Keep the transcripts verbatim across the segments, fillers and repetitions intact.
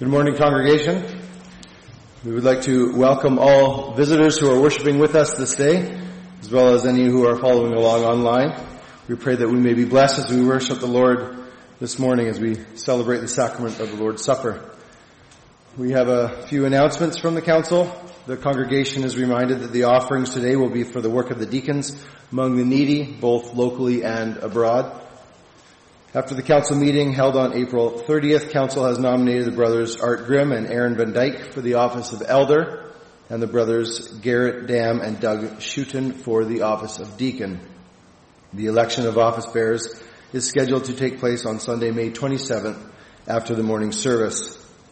Good morning, congregation. We would like to welcome all visitors who are worshiping with us this day, as well as any who are following along online. We pray that we may be blessed as we worship the Lord this morning as we celebrate the sacrament of the Lord's Supper. We have a few announcements from the council. The congregation is reminded that the offerings today will be for the work of the deacons among the needy, both locally and abroad. After the council meeting held on April thirtieth, council has nominated the brothers Art Grimm and Aaron Van Dyke for the office of elder, and the brothers Garrett Dam and Doug Schutten for the office of deacon. The election of office bearers is scheduled to take place on Sunday, May twenty-seventh, after the morning service.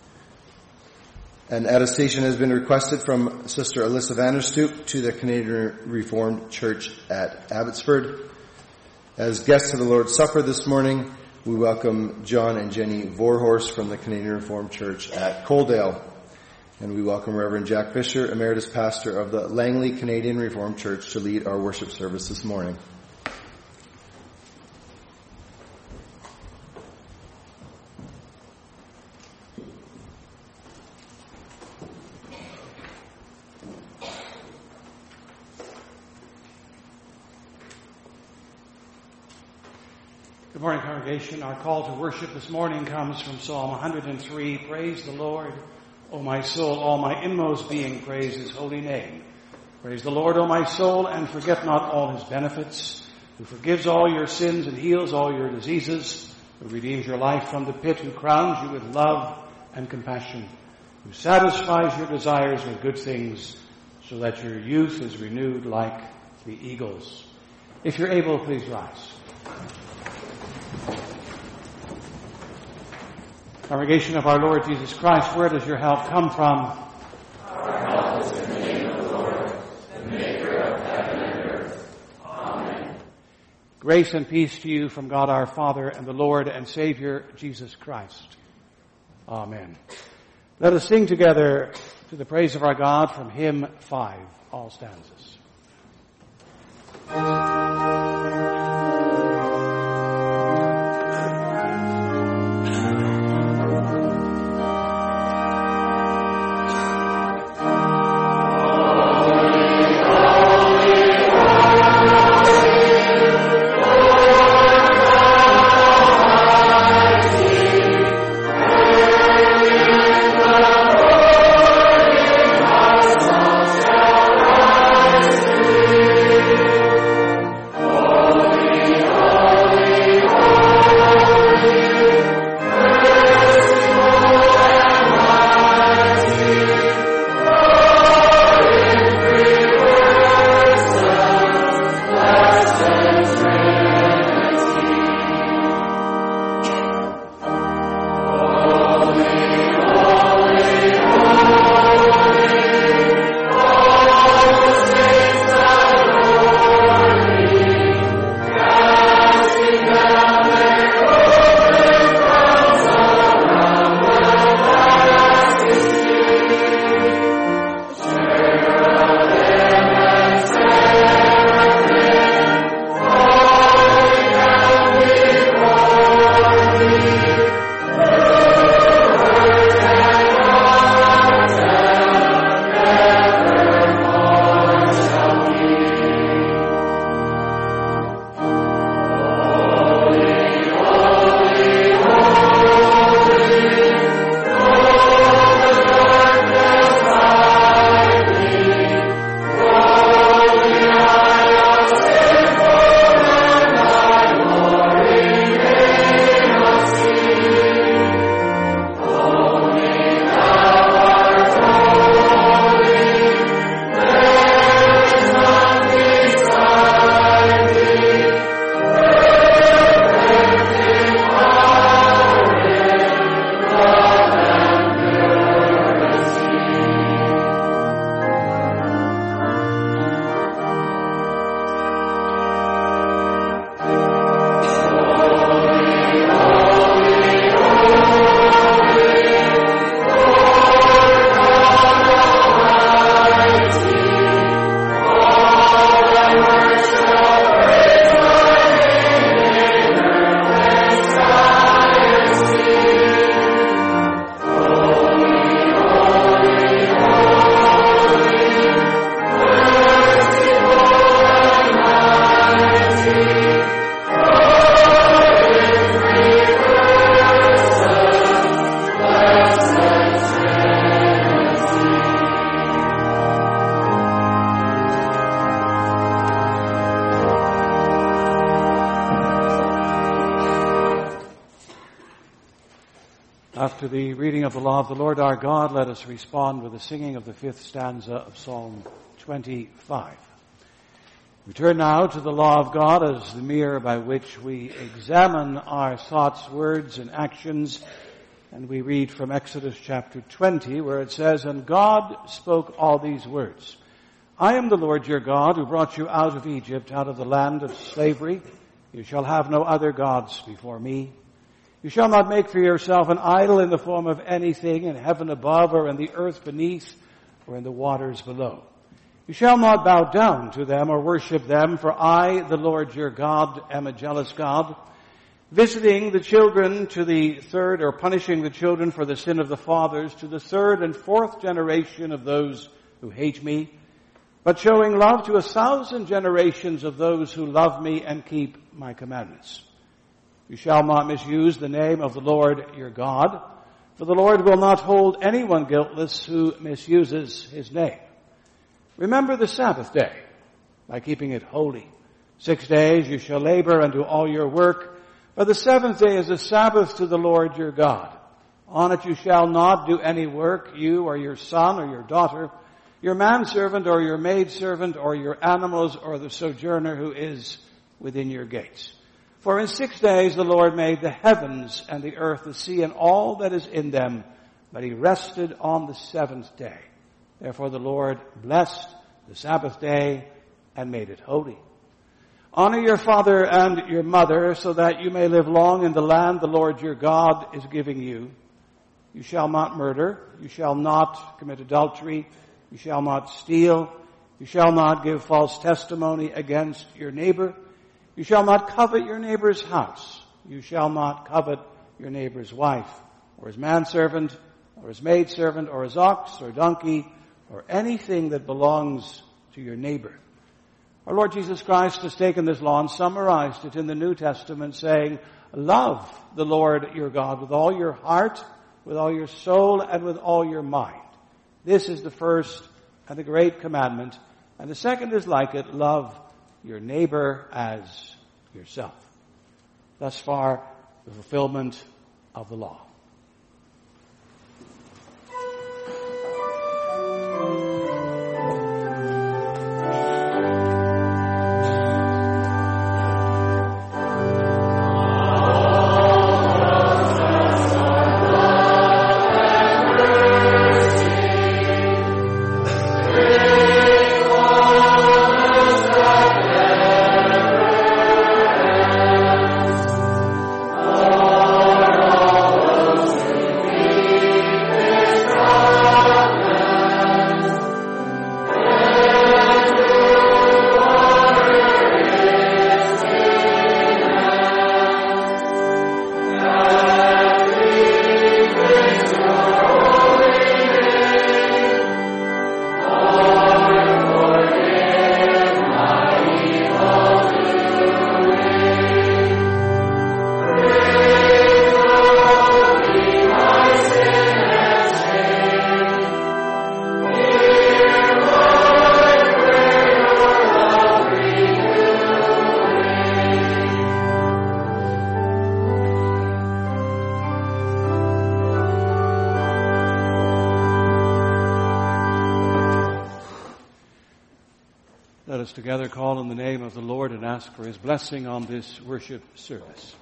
An attestation has been requested from Sister Alyssa Vanderstoop to the Canadian Reformed Church at Abbotsford. As guests of the Lord's Supper this morning, we welcome John and Jenny Vorhorst from the Canadian Reformed Church at Coaldale. And we welcome Reverend Jack Fisher, Emeritus Pastor of the Langley Canadian Reformed Church, to lead our worship service this morning. Good morning, congregation. Our call to worship this morning comes from Psalm one hundred three. Praise the Lord, O my soul, all my inmost being, praise his holy name. Praise the Lord, O my soul, and forget not all his benefits, who forgives all your sins and heals all your diseases, who redeems your life from the pit, who crowns you with love and compassion, who satisfies your desires with good things, so that your youth is renewed like the eagles. If you're able, please rise. Congregation of our Lord Jesus Christ, where does your help come from? Our help is in the name of the Lord, the maker of heaven and earth. Amen. Grace and peace to you from God our Father and the Lord and Savior Jesus Christ. Amen. Let us sing together to the praise of our God from hymn five, all stanzas. After the reading of the law of the Lord our God, let us respond with the singing of the fifth stanza of Psalm twenty-five. We turn now to the law of God as the mirror by which we examine our thoughts, words, and actions. And we read from Exodus chapter twenty, where it says, "And God spoke all these words. I am the Lord your God who brought you out of Egypt, out of the land of slavery. You shall have no other gods before me. You shall not make for yourself an idol in the form of anything in heaven above or in the earth beneath or in the waters below. You shall not bow down to them or worship them, for I, the Lord your God, am a jealous God, visiting the children to the third, or punishing the children for the sin of the fathers to the third and fourth generation of those who hate me, but showing love to a thousand generations of those who love me and keep my commandments. You shall not misuse the name of the Lord your God, for the Lord will not hold anyone guiltless who misuses his name. Remember the Sabbath day by keeping it holy. Six days you shall labor and do all your work, but the seventh day is a Sabbath to the Lord your God. On it you shall not do any work, you or your son or your daughter, your manservant or your maidservant or your animals or the sojourner who is within your gates. For in six days the Lord made the heavens and the earth, the sea, and all that is in them, but he rested on the seventh day. Therefore the Lord blessed the Sabbath day and made it holy. Honor your father and your mother, so that you may live long in the land the Lord your God is giving you. You shall not murder. You shall not commit adultery. You shall not steal. You shall not give false testimony against your neighbor. You shall not covet your neighbor's house. You shall not covet your neighbor's wife, or his manservant, or his maidservant, or his ox, or donkey, or anything that belongs to your neighbor." Our Lord Jesus Christ has taken this law and summarized it in the New Testament, saying, "Love the Lord your God with all your heart, with all your soul, and with all your mind. This is the first and the great commandment. And the second is like it, love your neighbor as yourself." Thus far, the fulfillment of the law. Let us together call on the name of the Lord and ask for his blessing on this worship service.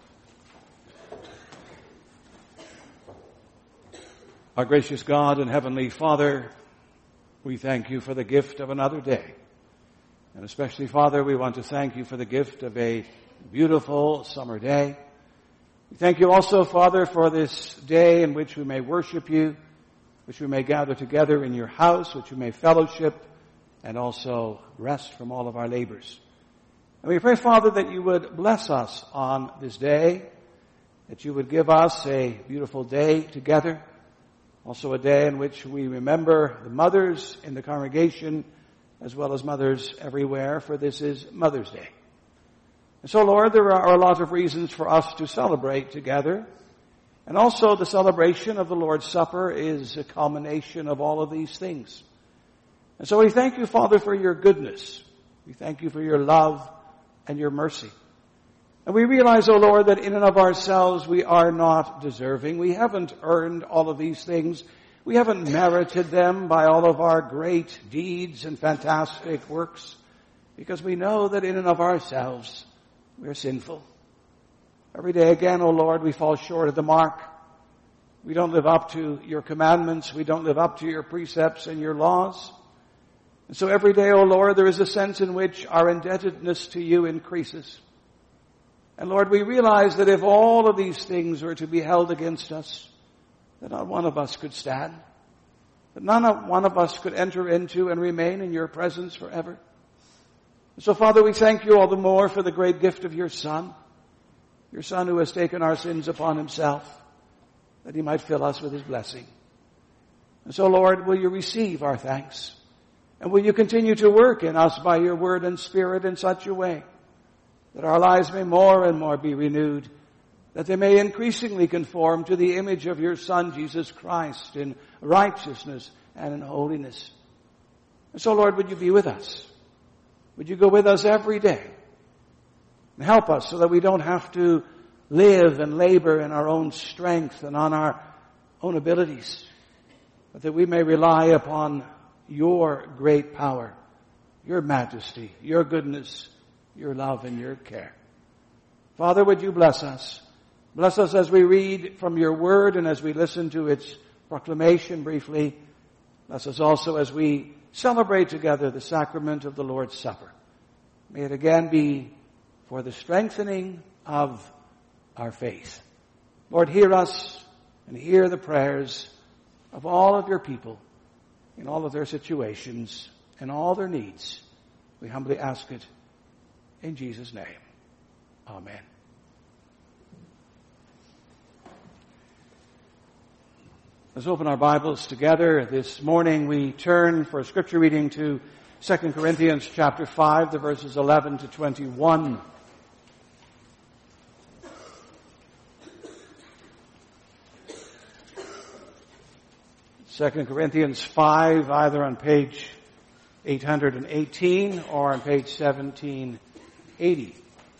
Our gracious God and Heavenly Father, we thank you for the gift of another day. And especially, Father, we want to thank you for the gift of a beautiful summer day. We thank you also, Father, for this day in which we may worship you, which we may gather together in your house, which we may fellowship, and also rest from all of our labors. And we pray, Father, that you would bless us on this day, that you would give us a beautiful day together, also a day in which we remember the mothers in the congregation as well as mothers everywhere, for this is Mother's Day. And so, Lord, there are a lot of reasons for us to celebrate together. And also the celebration of the Lord's Supper is a culmination of all of these things. And so we thank you, Father, for your goodness. We thank you for your love and your mercy. And we realize, O Lord, that in and of ourselves we are not deserving. We haven't earned all of these things. We haven't merited them by all of our great deeds and fantastic works, because we know that in and of ourselves we're sinful. Every day again, O Lord, we fall short of the mark. We don't live up to your commandments. We don't live up to your precepts and your laws. And so every day, O Lord, there is a sense in which our indebtedness to you increases. And Lord, we realize that if all of these things were to be held against us, that not one of us could stand, that none one of us could enter into and remain in your presence forever. So, Father, we thank you all the more for the great gift of your Son, your Son who has taken our sins upon himself, that he might fill us with his blessing. And so, Lord, will you receive our thanks? And will you continue to work in us by your word and spirit in such a way that our lives may more and more be renewed, that they may increasingly conform to the image of your Son, Jesus Christ, in righteousness and in holiness. And so, Lord, would you be with us? Would you go with us every day and help us so that we don't have to live and labor in our own strength and on our own abilities, but that we may rely upon your great power, your majesty, your goodness, your love, and your care. Father, would you bless us? Bless us as we read from your word and as we listen to its proclamation briefly. Bless us also as we celebrate together the sacrament of the Lord's Supper. May it again be for the strengthening of our faith. Lord, hear us and hear the prayers of all of your people in all of their situations and all their needs. We humbly ask it in Jesus' name. Amen. Let's open our Bibles together. This morning we turn for scripture reading to Second Corinthians chapter five, the verses eleven to twenty-one. Second Corinthians five, either on page eight hundred eighteen or on page seventeen eighty.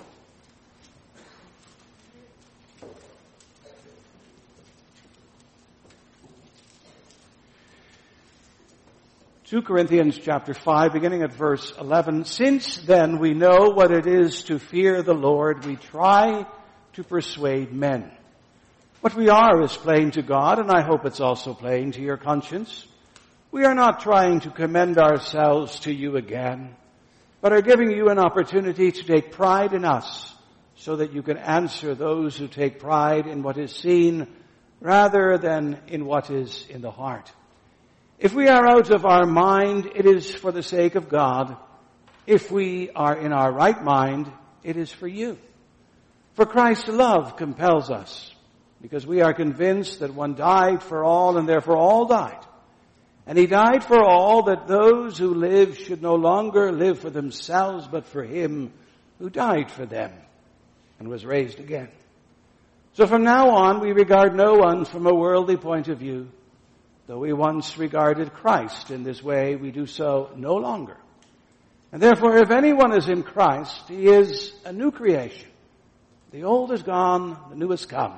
Second Corinthians chapter five, beginning at verse eleven. Since then we know what it is to fear the Lord, we try to persuade men. What we are is plain to God, and I hope it's also plain to your conscience. We are not trying to commend ourselves to you again, but are giving you an opportunity to take pride in us, so that you can answer those who take pride in what is seen rather than in what is in the heart. If we are out of our mind, it is for the sake of God. If we are in our right mind, it is for you. For Christ's love compels us, because we are convinced that one died for all, and therefore all died. And he died for all, that those who live should no longer live for themselves, but for him who died for them and was raised again. So from now on, we regard no one from a worldly point of view. Though we once regarded Christ in this way, we do so no longer. And therefore, if anyone is in Christ, he is a new creation. The old is gone, the new has come.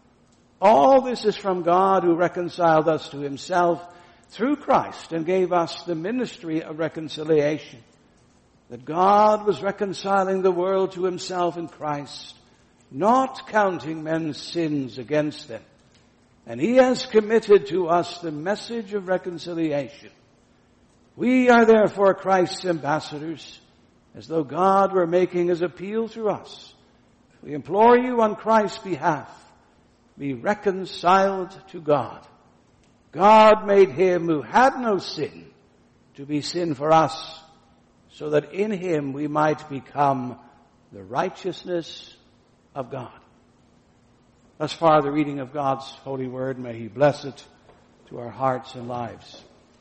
All this is from God, who reconciled us to himself through Christ and gave us the ministry of reconciliation. That God was reconciling the world to himself in Christ, not counting men's sins against them. And he has committed to us the message of reconciliation. We are therefore Christ's ambassadors, as though God were making his appeal through us. We implore you on Christ's behalf, be reconciled to God. God made him who had no sin to be sin for us, so that in him we might become the righteousness of God. Thus far, the reading of God's holy word. May he bless it to our hearts and lives.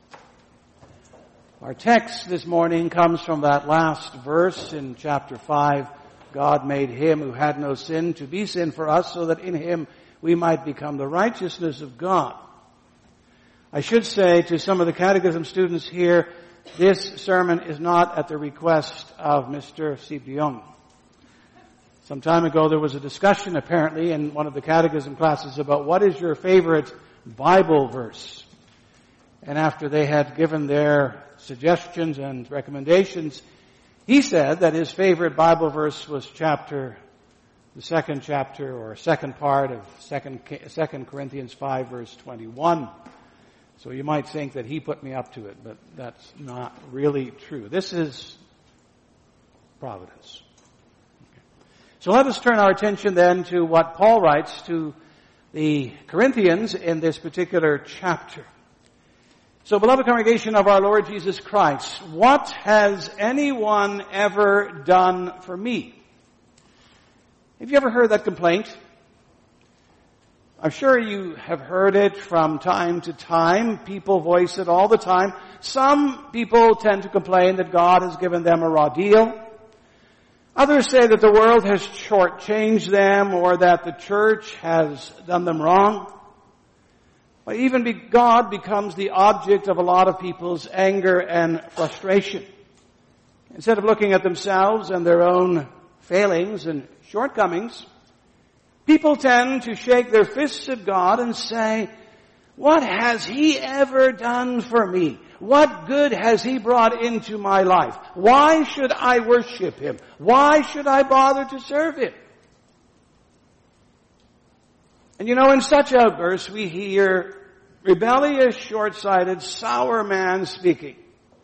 Our text this morning comes from that last verse in chapter five. God made him who had no sin to be sin for us, so that in him we might become the righteousness of God. I should say to some of the catechism students here, this sermon is not at the request of Mister Scipion. Some time ago there was a discussion apparently in one of the catechism classes about what is your favorite Bible verse. And after they had given their suggestions and recommendations, he said that his favorite Bible verse was chapter, the second chapter or second part of Second Corinthians five verse twenty-one. So you might think that he put me up to it, but that's not really true. This is providence. Okay. So let us turn our attention then to what Paul writes to the Corinthians in this particular chapter. So, beloved congregation of our Lord Jesus Christ, what has anyone ever done for me? Have you ever heard that complaint? I'm sure you have heard it from time to time. People voice it all the time. Some people tend to complain that God has given them a raw deal. Others say that the world has shortchanged them or that the church has done them wrong. But even be, God becomes the object of a lot of people's anger and frustration. Instead of looking at themselves and their own failings and shortcomings, people tend to shake their fists at God and say, what has He ever done for me? What good has He brought into my life? Why should I worship Him? Why should I bother to serve Him? And you know, in such outbursts, we hear rebellious, short-sighted, sour man speaking.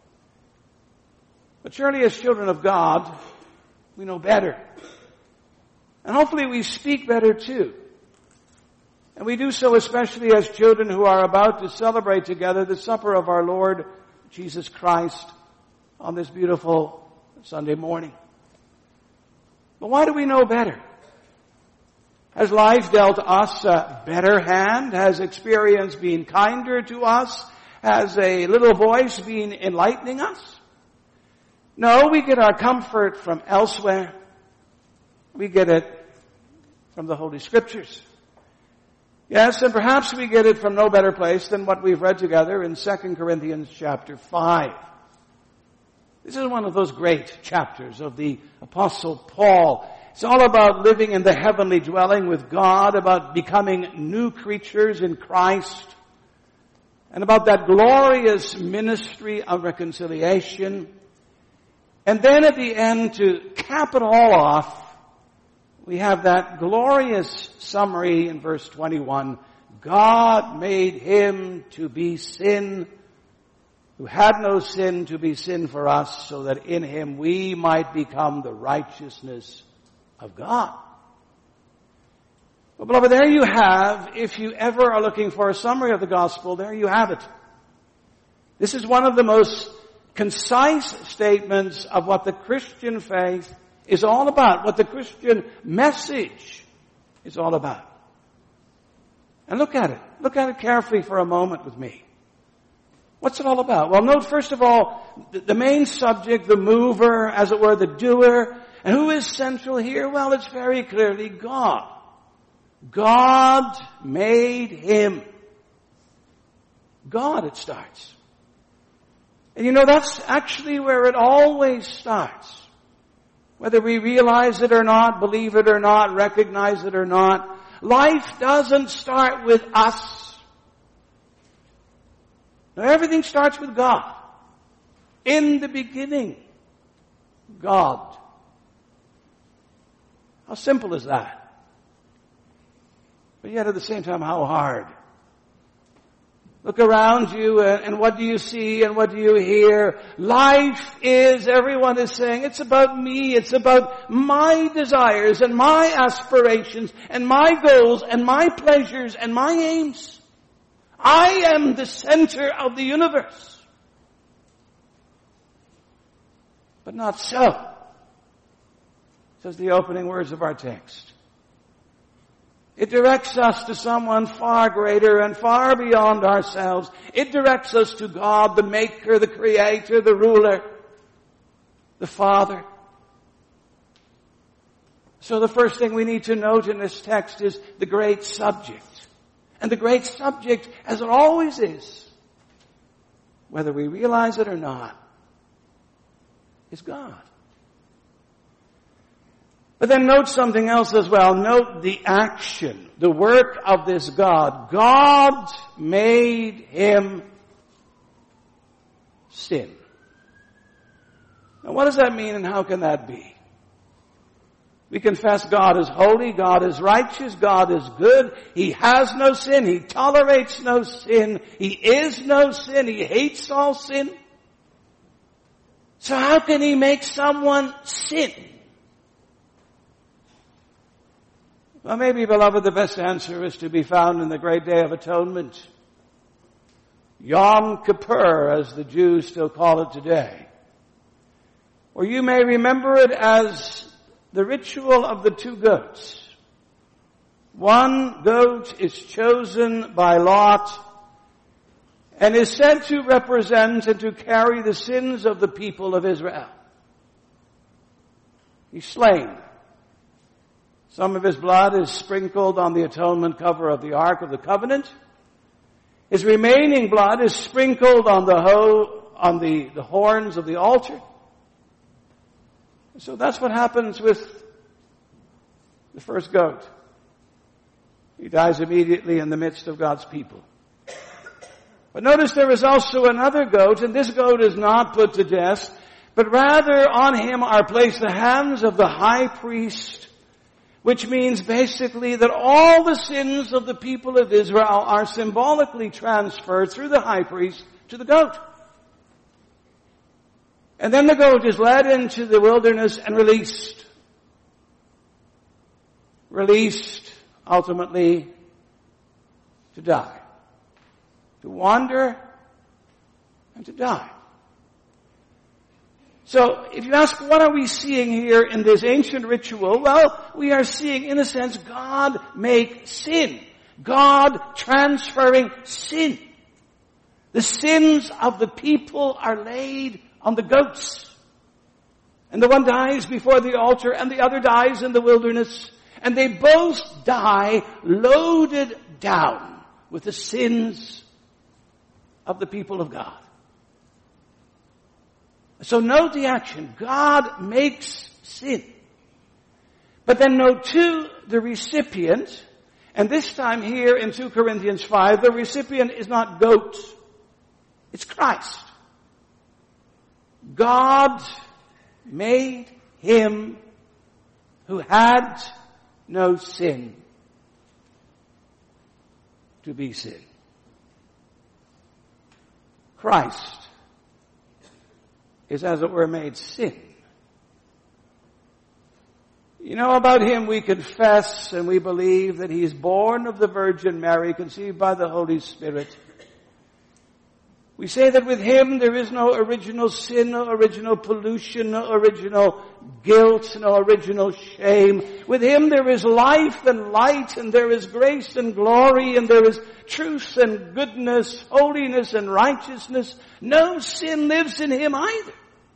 But surely as children of God, we know better. And hopefully we speak better too. And we do so especially as children who are about to celebrate together the supper of our Lord Jesus Christ on this beautiful Sunday morning. But why do we know better? Has life dealt us a better hand? Has experience been kinder to us? Has a little voice been enlightening us? No, we get our comfort from elsewhere. We get it from the Holy Scriptures. Yes, and perhaps we get it from no better place than what we've read together in Second Corinthians chapter five. This is one of those great chapters of the Apostle Paul. It's all about living in the heavenly dwelling with God, about becoming new creatures in Christ, and about that glorious ministry of reconciliation. And then at the end, to cap it all off, we have that glorious summary in verse twenty-one. God made Him to be sin, who had no sin, to be sin for us, so that in Him we might become the righteousness of God. Well, beloved, there you have, if you ever are looking for a summary of the gospel, there you have it. This is one of the most concise statements of what the Christian faith is all about, what the Christian message is all about. And look at it. Look at it carefully for a moment with me. What's it all about? Well, note first of all, the main subject, the mover, as it were, the doer. And who is central here? Well, it's very clearly God. God made Him. God, it starts. And you know, that's actually where it always starts. Whether we realize it or not, believe it or not, recognize it or not, life doesn't start with us. Now, everything starts with God. In the beginning, God. How simple is that? But yet at the same time, how hard? Look around you and, and what do you see and what do you hear? Life is, everyone is saying, it's about me, it's about my desires and my aspirations and my goals and my pleasures and my aims. I am the center of the universe. But not so, says the opening words of our text. It directs us to someone far greater and far beyond ourselves. It directs us to God, the Maker, the Creator, the Ruler, the Father. So the first thing we need to note in this text is the great subject. And the great subject, as it always is, whether we realize it or not, is God. But then note something else as well. Note the action, the work of this God. God made him sin. Now what does that mean and how can that be? We confess God is holy, God is righteous, God is good. He has no sin, He tolerates no sin, He is no sin, He hates all sin. So how can He make someone sin? Well, maybe, beloved, the best answer is to be found in the great day of atonement. Yom Kippur, as the Jews still call it today. Or you may remember it as the ritual of the two goats. One goat is chosen by lot and is said to represent and to carry the sins of the people of Israel. He's slain. Some of his blood is sprinkled on the atonement cover of the Ark of the Covenant. His remaining blood is sprinkled on the ho- on the, the horns of the altar. So that's what happens with the first goat. He dies immediately in the midst of God's people. But notice there is also another goat, and this goat is not put to death, but rather on him are placed the hands of the high priest, which means basically that all the sins of the people of Israel are symbolically transferred through the high priest to the goat. And then the goat is led into the wilderness and released. Released, ultimately, to die. To wander and to die. So, if you ask, what are we seeing here in this ancient ritual? Well, we are seeing, in a sense, God make sin. God transferring sin. The sins of the people are laid on the goats. And the one dies before the altar and the other dies in the wilderness. And they both die loaded down with the sins of the people of God. So note the action. God makes sin. But then note too the recipient. And this time here in two Corinthians five, the recipient is not goats. It's Christ. God made him who had no sin to be sin. Christ is, as it were, made sin. You know, about him we confess and we believe that he is born of the Virgin Mary, conceived by the Holy Spirit. We say that with him there is no original sin, no original pollution, no original guilt, no original shame. With him there is life and light, and there is grace and glory, and there is truth and goodness, holiness and righteousness. No sin lives in him either.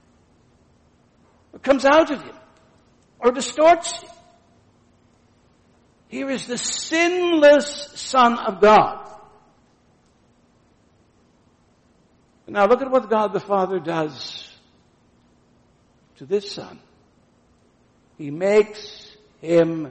It comes out of him or distorts him. Here is the sinless Son of God. Now look at what God the Father does to this Son. He makes him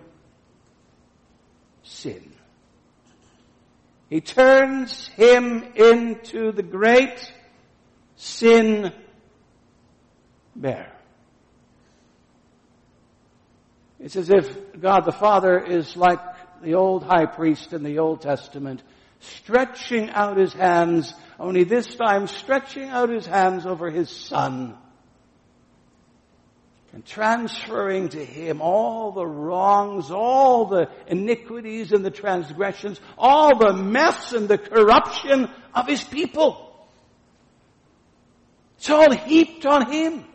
sin. He turns him into the great sin bearer. It's as if God the Father is like the old high priest in the Old Testament, stretching out his hands, only this time stretching out his hands over his Son and transferring to him all the wrongs, all the iniquities and the transgressions, all the mess and the corruption of his people. It's all heaped on him.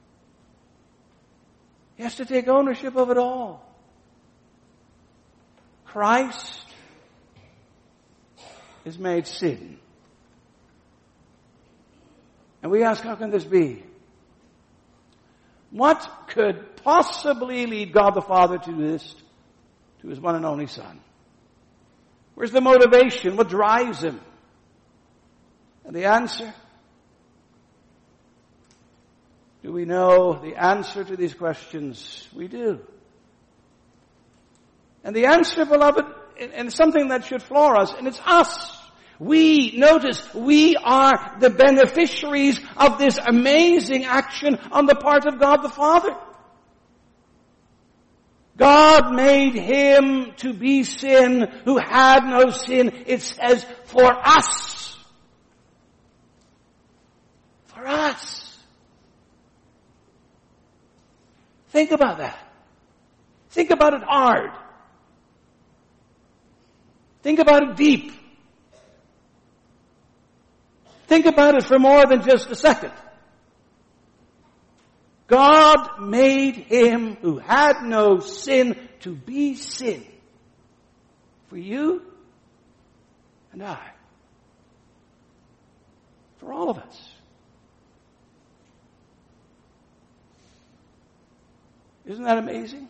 He has to take ownership of it all. Christ is made sin. And we ask, how can this be? What could possibly lead God the Father to this, to his one and only Son? Where's the motivation? What drives him? And the answer? Do we know the answer to these questions? We do. And the answer, beloved, and something that should floor us, and it's us. We, notice, we are the beneficiaries of this amazing action on the part of God the Father. God made him to be sin who had no sin, it says, for us. For us. Think about that. Think about it hard. Think about it deep. Think about it for more than just a second. God made him who had no sin to be sin for you and I. For all of us. Isn't that amazing?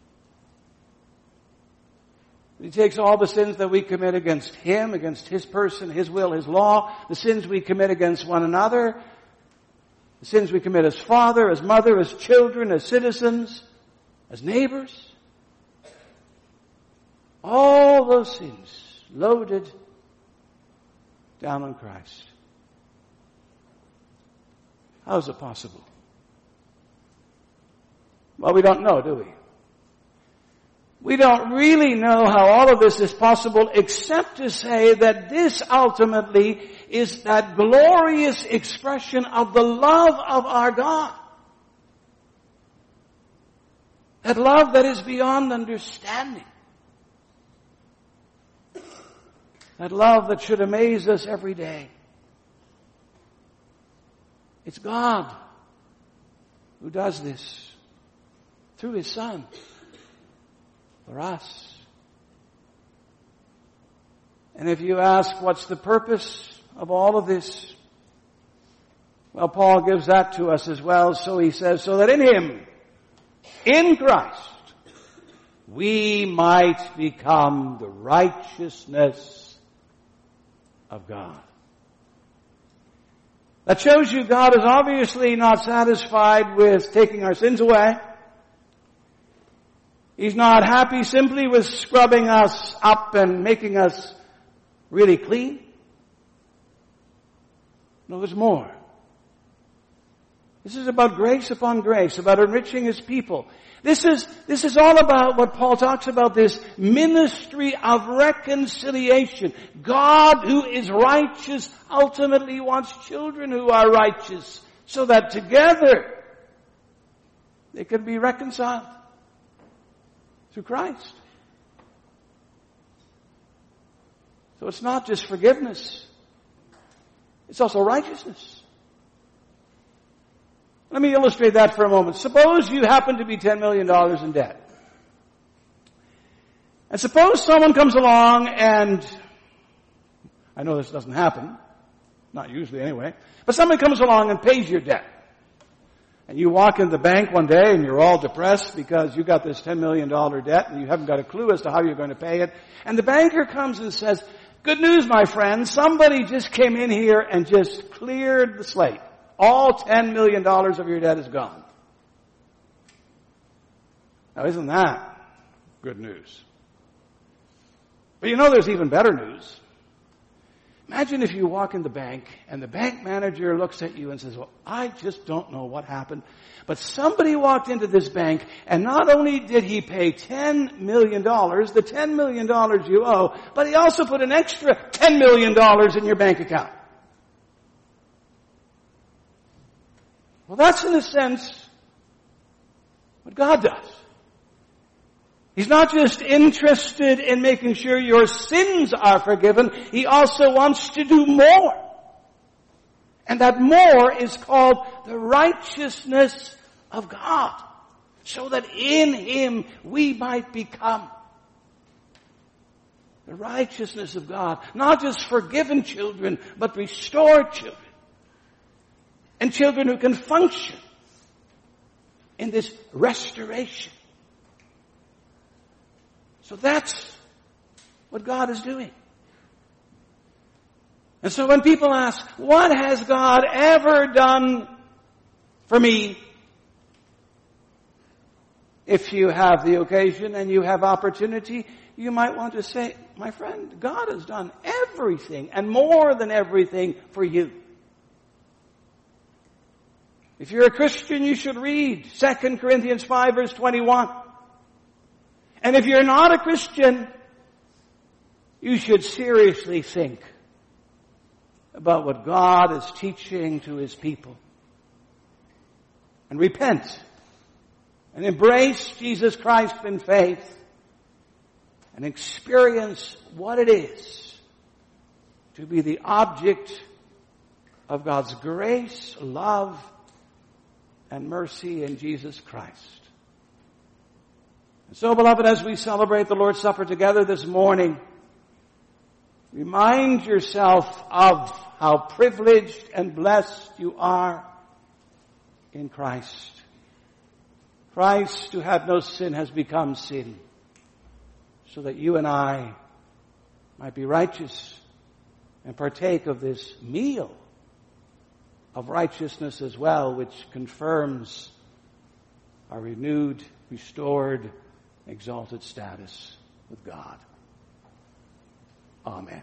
He takes all the sins that we commit against him, against his person, his will, his law, the sins we commit against one another, the sins we commit as father, as mother, as children, as citizens, as neighbors. All those sins loaded down on Christ. How is it possible? Well, we don't know, do we? We don't really know how all of this is possible except to say that this ultimately is that glorious expression of the love of our God. That love that is beyond understanding. That love that should amaze us every day. It's God who does this through his Son. For us. And if you ask what's the purpose of all of this, well, Paul gives that to us as well. So he says, so that in him, in Christ, we might become the righteousness of God. That shows you God is obviously not satisfied with taking our sins away. He's not happy simply with scrubbing us up and making us really clean. No, there's more. This is about grace upon grace, about enriching his people. This is, this is all about what Paul talks about, this ministry of reconciliation. God, who is righteous, ultimately wants children who are righteous, so that together they can be reconciled. Through Christ. So it's not just forgiveness. It's also righteousness. Let me illustrate that for a moment. Suppose you happen to be ten million dollars in debt. And suppose someone comes along and, I know this doesn't happen, not usually anyway, but somebody comes along and pays your debt. And you walk in the bank one day and you're all depressed because you got this ten million dollars debt and you haven't got a clue as to how you're going to pay it. And the banker comes and says, good news, my friend, somebody just came in here and just cleared the slate. All ten million dollars of your debt is gone. Now, isn't that good news? But you know there's even better news. Imagine if you walk in the bank and the bank manager looks at you and says, well, I just don't know what happened, but somebody walked into this bank and not only did he pay ten million dollars, the ten million dollars you owe, but he also put an extra ten million dollars in your bank account. Well, that's in a sense what God does. He's not just interested in making sure your sins are forgiven. He also wants to do more. And that more is called the righteousness of God. So that in him we might become the righteousness of God. Not just forgiven children, but restored children. And children who can function in this restoration. So that's what God is doing. And so when people ask, what has God ever done for me? If you have the occasion and you have opportunity, you might want to say, my friend, God has done everything and more than everything for you. If you're a Christian, you should read Second Corinthians five verse twenty-one. And if you're not a Christian, you should seriously think about what God is teaching to His people. And repent. And embrace Jesus Christ in faith. And experience what it is to be the object of God's grace, love, and mercy in Jesus Christ. And so, beloved, as we celebrate the Lord's Supper together this morning, remind yourself of how privileged and blessed you are in Christ. Christ, who had no sin, has become sin, so that you and I might be righteous and partake of this meal of righteousness as well, which confirms our renewed, restored, exalted status with God. Amen.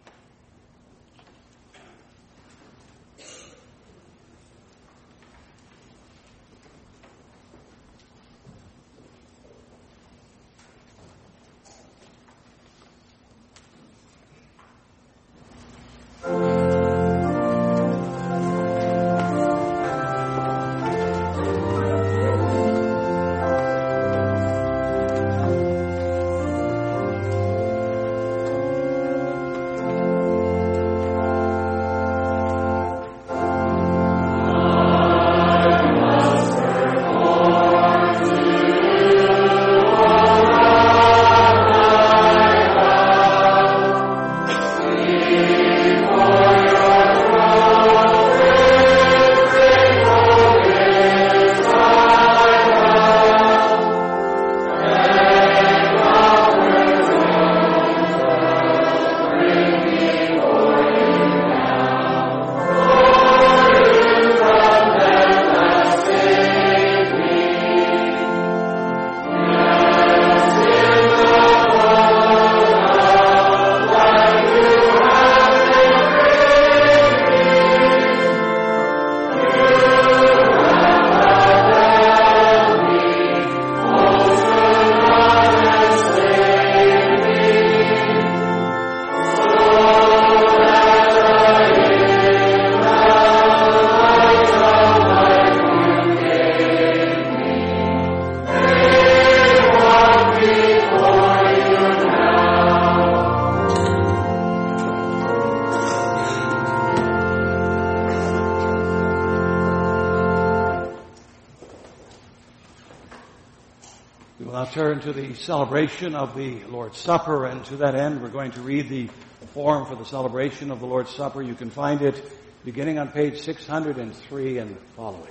Turn to the celebration of the Lord's Supper, and to that end we're going to read the form for the celebration of the Lord's Supper. You can find it beginning on page six hundred three and following.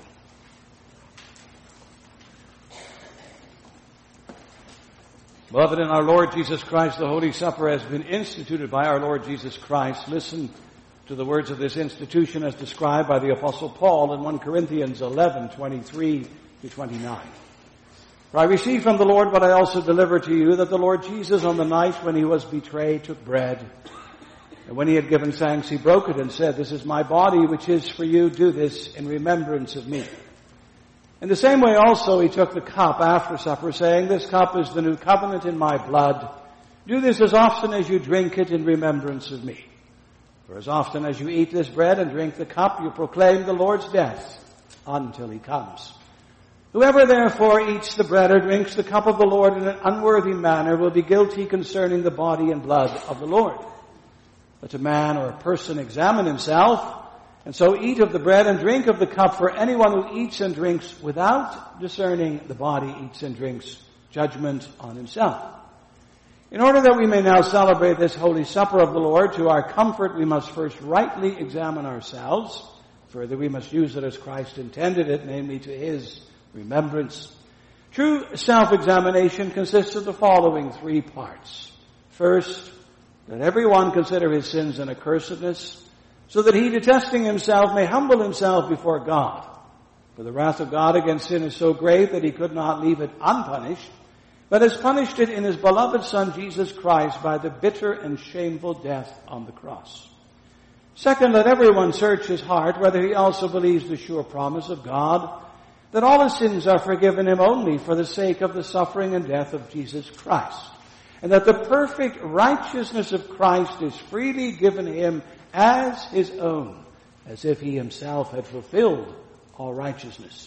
Beloved, in our Lord Jesus Christ, the Holy Supper has been instituted by our Lord Jesus Christ. Listen to the words of this institution as described by the Apostle Paul in First Corinthians eleven, twenty-three to twenty-nine. For I received from the Lord what I also delivered to you, that the Lord Jesus on the night when he was betrayed took bread. And when he had given thanks, he broke it and said, "This is my body which is for you. Do this in remembrance of me." In the same way also he took the cup after supper, saying, "This cup is the new covenant in my blood. Do this as often as you drink it in remembrance of me. For as often as you eat this bread and drink the cup, you proclaim the Lord's death until he comes. Whoever therefore eats the bread or drinks the cup of the Lord in an unworthy manner will be guilty concerning the body and blood of the Lord. Let a man or a person examine himself, and so eat of the bread and drink of the cup. For anyone who eats and drinks without discerning the body eats and drinks judgment on himself." In order that we may now celebrate this holy supper of the Lord, to our comfort we must first rightly examine ourselves. Further, we must use it as Christ intended it, namely to his remembrance. True self-examination consists of the following three parts. First, let everyone consider his sins and accursedness, so that he, detesting himself, may humble himself before God. For the wrath of God against sin is so great that he could not leave it unpunished, but has punished it in his beloved Son Jesus Christ by the bitter and shameful death on the cross. Second, let everyone search his heart whether he also believes the sure promise of God, that all his sins are forgiven him only for the sake of the suffering and death of Jesus Christ, and that the perfect righteousness of Christ is freely given him as his own, as if he himself had fulfilled all righteousness.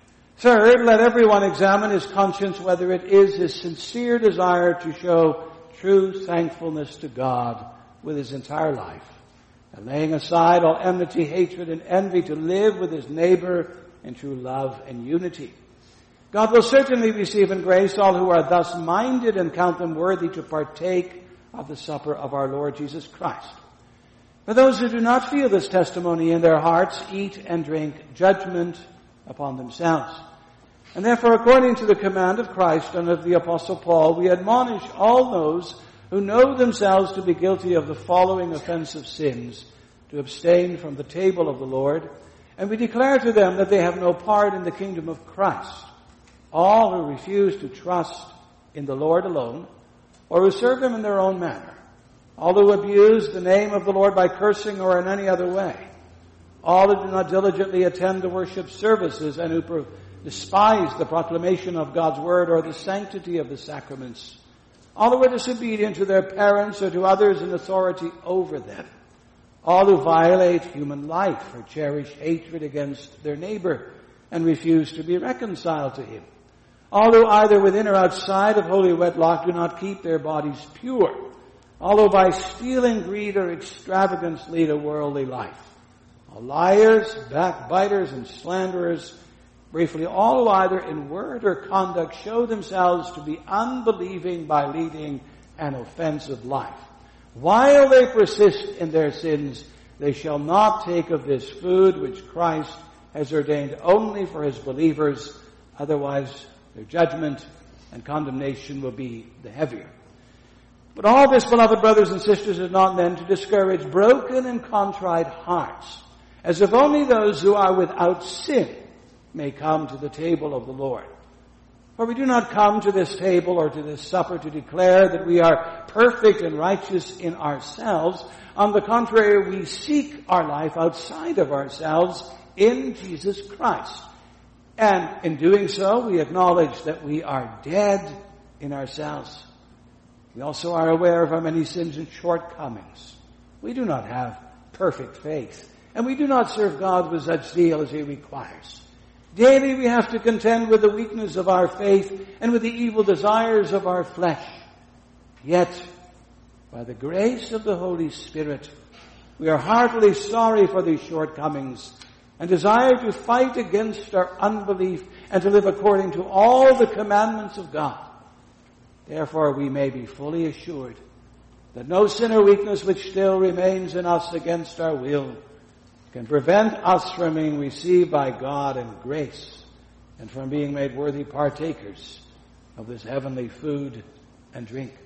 Third, let everyone examine his conscience whether it is his sincere desire to show true thankfulness to God with his entire life, and laying aside all enmity, hatred, and envy, to live with his neighbor in true love and unity. God will certainly receive in grace all who are thus minded and count them worthy to partake of the supper of our Lord Jesus Christ. For those who do not feel this testimony in their hearts eat and drink judgment upon themselves. And therefore, according to the command of Christ and of the Apostle Paul, we admonish all those who know themselves to be guilty of the following offensive sins to abstain from the table of the Lord, and we declare to them that they have no part in the kingdom of Christ. All who refuse to trust in the Lord alone, or who serve him in their own manner, all who abuse the name of the Lord by cursing or in any other way, all who do not diligently attend the worship services and who despise the proclamation of God's word or the sanctity of the sacraments, all who are disobedient to their parents or to others in authority over them, all who violate human life or cherish hatred against their neighbor and refuse to be reconciled to him, all who either within or outside of holy wedlock do not keep their bodies pure, all who by stealing, greed, or extravagance lead a worldly life, all liars, backbiters, and slanderers, briefly, all who either in word or conduct show themselves to be unbelieving by leading an offensive life. While they persist in their sins, they shall not take of this food which Christ has ordained only for his believers, otherwise their judgment and condemnation will be the heavier. But all this, beloved brothers and sisters, is not meant to discourage broken and contrite hearts, as if only those who are without sin may come to the table of the Lord. For we do not come to this table or to this supper to declare that we are perfect and righteous in ourselves. On the contrary, we seek our life outside of ourselves in Jesus Christ. And in doing so, we acknowledge that we are dead in ourselves. We also are aware of our many sins and shortcomings. We do not have perfect faith, and we do not serve God with such zeal as he requires. Daily we have to contend with the weakness of our faith and with the evil desires of our flesh. Yet, by the grace of the Holy Spirit, we are heartily sorry for these shortcomings and desire to fight against our unbelief and to live according to all the commandments of God. Therefore, we may be fully assured that no sin or weakness which still remains in us against our will can prevent us from being received by God in grace and from being made worthy partakers of this heavenly food and drink.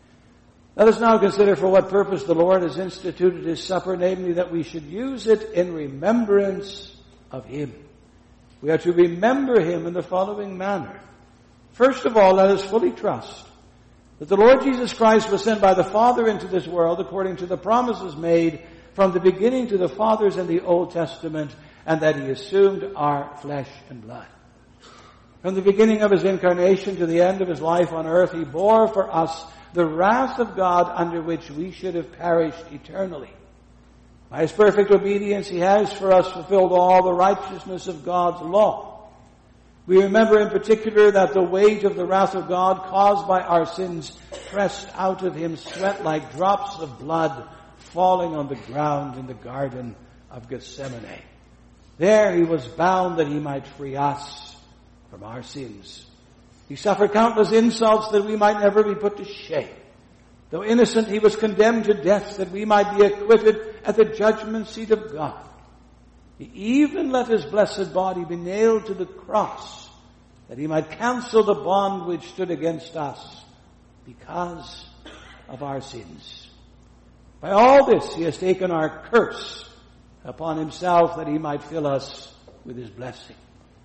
Let us now consider for what purpose the Lord has instituted his supper, namely that we should use it in remembrance of him. We are to remember him in the following manner. First of all, let us fully trust that the Lord Jesus Christ was sent by the Father into this world according to the promises made from the beginning to the fathers in the Old Testament, and that he assumed our flesh and blood. From the beginning of his incarnation to the end of his life on earth, he bore for us the wrath of God under which we should have perished eternally. By his perfect obedience, he has for us fulfilled all the righteousness of God's law. We remember in particular that the weight of the wrath of God caused by our sins pressed out of him sweat like drops of blood falling on the ground in the Garden of Gethsemane. There he was bound that he might free us from our sins. He suffered countless insults that we might never be put to shame. Though innocent, he was condemned to death that we might be acquitted at the judgment seat of God. He even let his blessed body be nailed to the cross that he might cancel the bond which stood against us because of our sins. By all this, he has taken our curse upon himself that he might fill us with his blessing.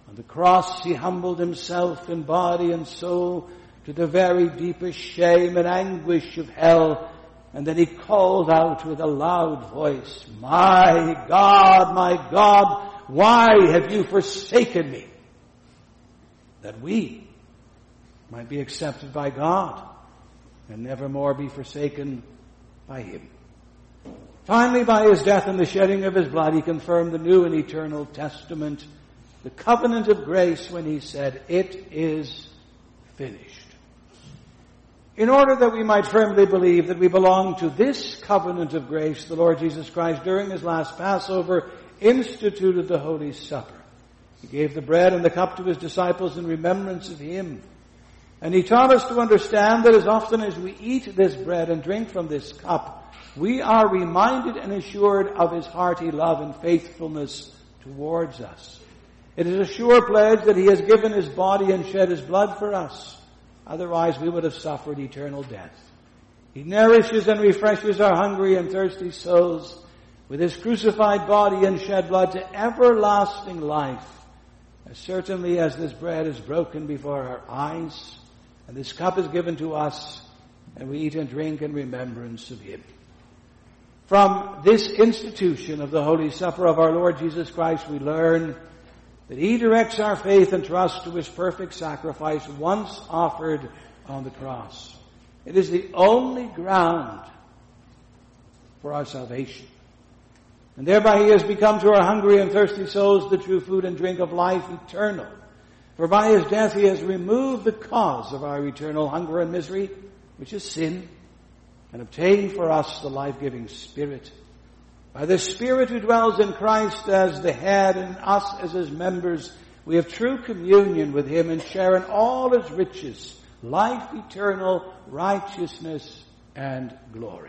On the cross he humbled himself in body and soul to the very deepest shame and anguish of hell. And then he called out with a loud voice, "My God, my God, why have you forsaken me?" That we might be accepted by God and never more be forsaken by him. Finally, by his death and the shedding of his blood, he confirmed the new and eternal testament, the covenant of grace, when he said, "It is finished." In order that we might firmly believe that we belong to this covenant of grace, the Lord Jesus Christ, during his last Passover, instituted the Holy Supper. He gave the bread and the cup to his disciples in remembrance of him. And he taught us to understand that as often as we eat this bread and drink from this cup, we are reminded and assured of his hearty love and faithfulness towards us. It is a sure pledge that he has given his body and shed his blood for us. Otherwise we would have suffered eternal death. He nourishes and refreshes our hungry and thirsty souls with his crucified body and shed blood to everlasting life, as certainly as this bread is broken before our eyes, and this cup is given to us, and we eat and drink in remembrance of him. From this institution of the Holy Supper of our Lord Jesus Christ, we learn that he directs our faith and trust to his perfect sacrifice once offered on the cross. It is the only ground for our salvation. And thereby he has become to our hungry and thirsty souls the true food and drink of life eternal. For by his death he has removed the cause of our eternal hunger and misery, which is sin, and obtained for us the life-giving Spirit. By the Spirit who dwells in Christ as the head and us as his members, we have true communion with him and share in all his riches, life eternal, righteousness, and glory.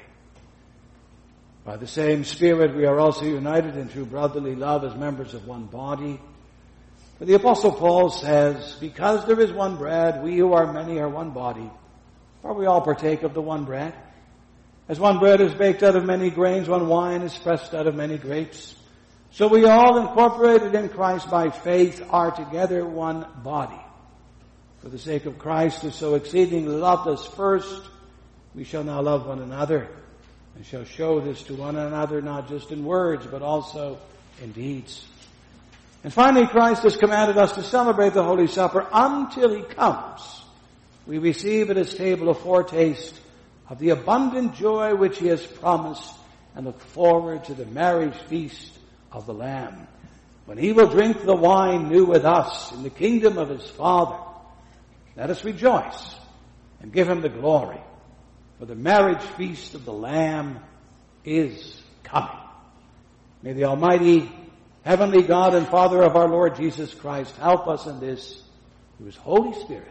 By the same Spirit we are also united in true brotherly love as members of one body. For the Apostle Paul says, "Because there is one bread, we who are many are one body. For we all partake of the one bread. As one bread is baked out of many grains, one wine is pressed out of many grapes. So we all, incorporated in Christ by faith, are together one body. For the sake of Christ, who so exceedingly loved us first, we shall now love one another, and shall show this to one another, not just in words, but also in deeds." And finally, Christ has commanded us to celebrate the Holy Supper until he comes. We receive at his table a foretaste of the abundant joy which he has promised, and look forward to the marriage feast of the Lamb, when he will drink the wine new with us in the kingdom of his Father. Let us rejoice and give him the glory, for the marriage feast of the Lamb is coming. May the Almighty, heavenly God and Father of our Lord Jesus Christ help us in this through his Holy Spirit.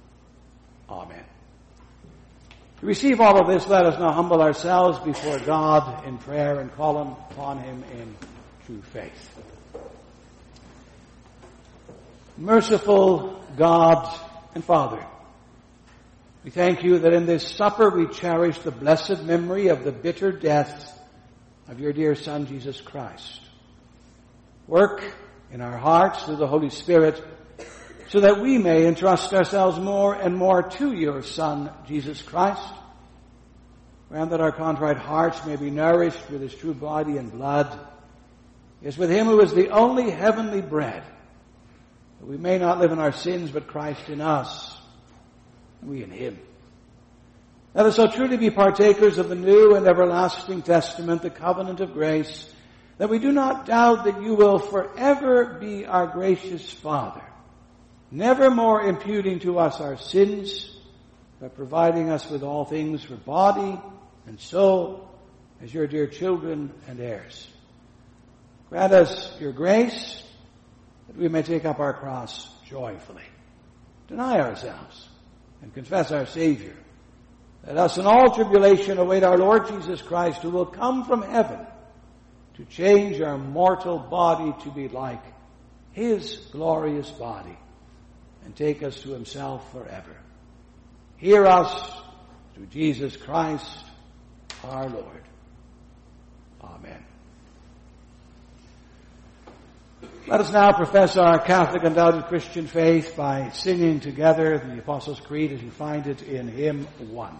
Amen. To receive all of this, let us now humble ourselves before God in prayer and call upon him in true faith. Merciful God and Father, we thank you that in this supper we cherish the blessed memory of the bitter death of your dear Son, Jesus Christ. Work in our hearts through the Holy Spirit so that we may entrust ourselves more and more to your Son, Jesus Christ. Grant that our contrite hearts may be nourished with his true body and blood. Yes, with him who is the only heavenly bread, that we may not live in our sins, but Christ in us, and we in him. Let us so truly be partakers of the new and everlasting testament, the covenant of grace, that we do not doubt that you will forever be our gracious Father, never more imputing to us our sins, but providing us with all things for body and soul as your dear children and heirs. Grant us your grace that we may take up our cross joyfully, deny ourselves, and confess our Savior. Let us in all tribulation await our Lord Jesus Christ, who will come from heaven to change our mortal body to be like his glorious body and take us to himself forever. Hear us through Jesus Christ our Lord. Amen. Let us now profess our Catholic undoubted Christian faith by singing together the Apostles' Creed as you find it in hymn one.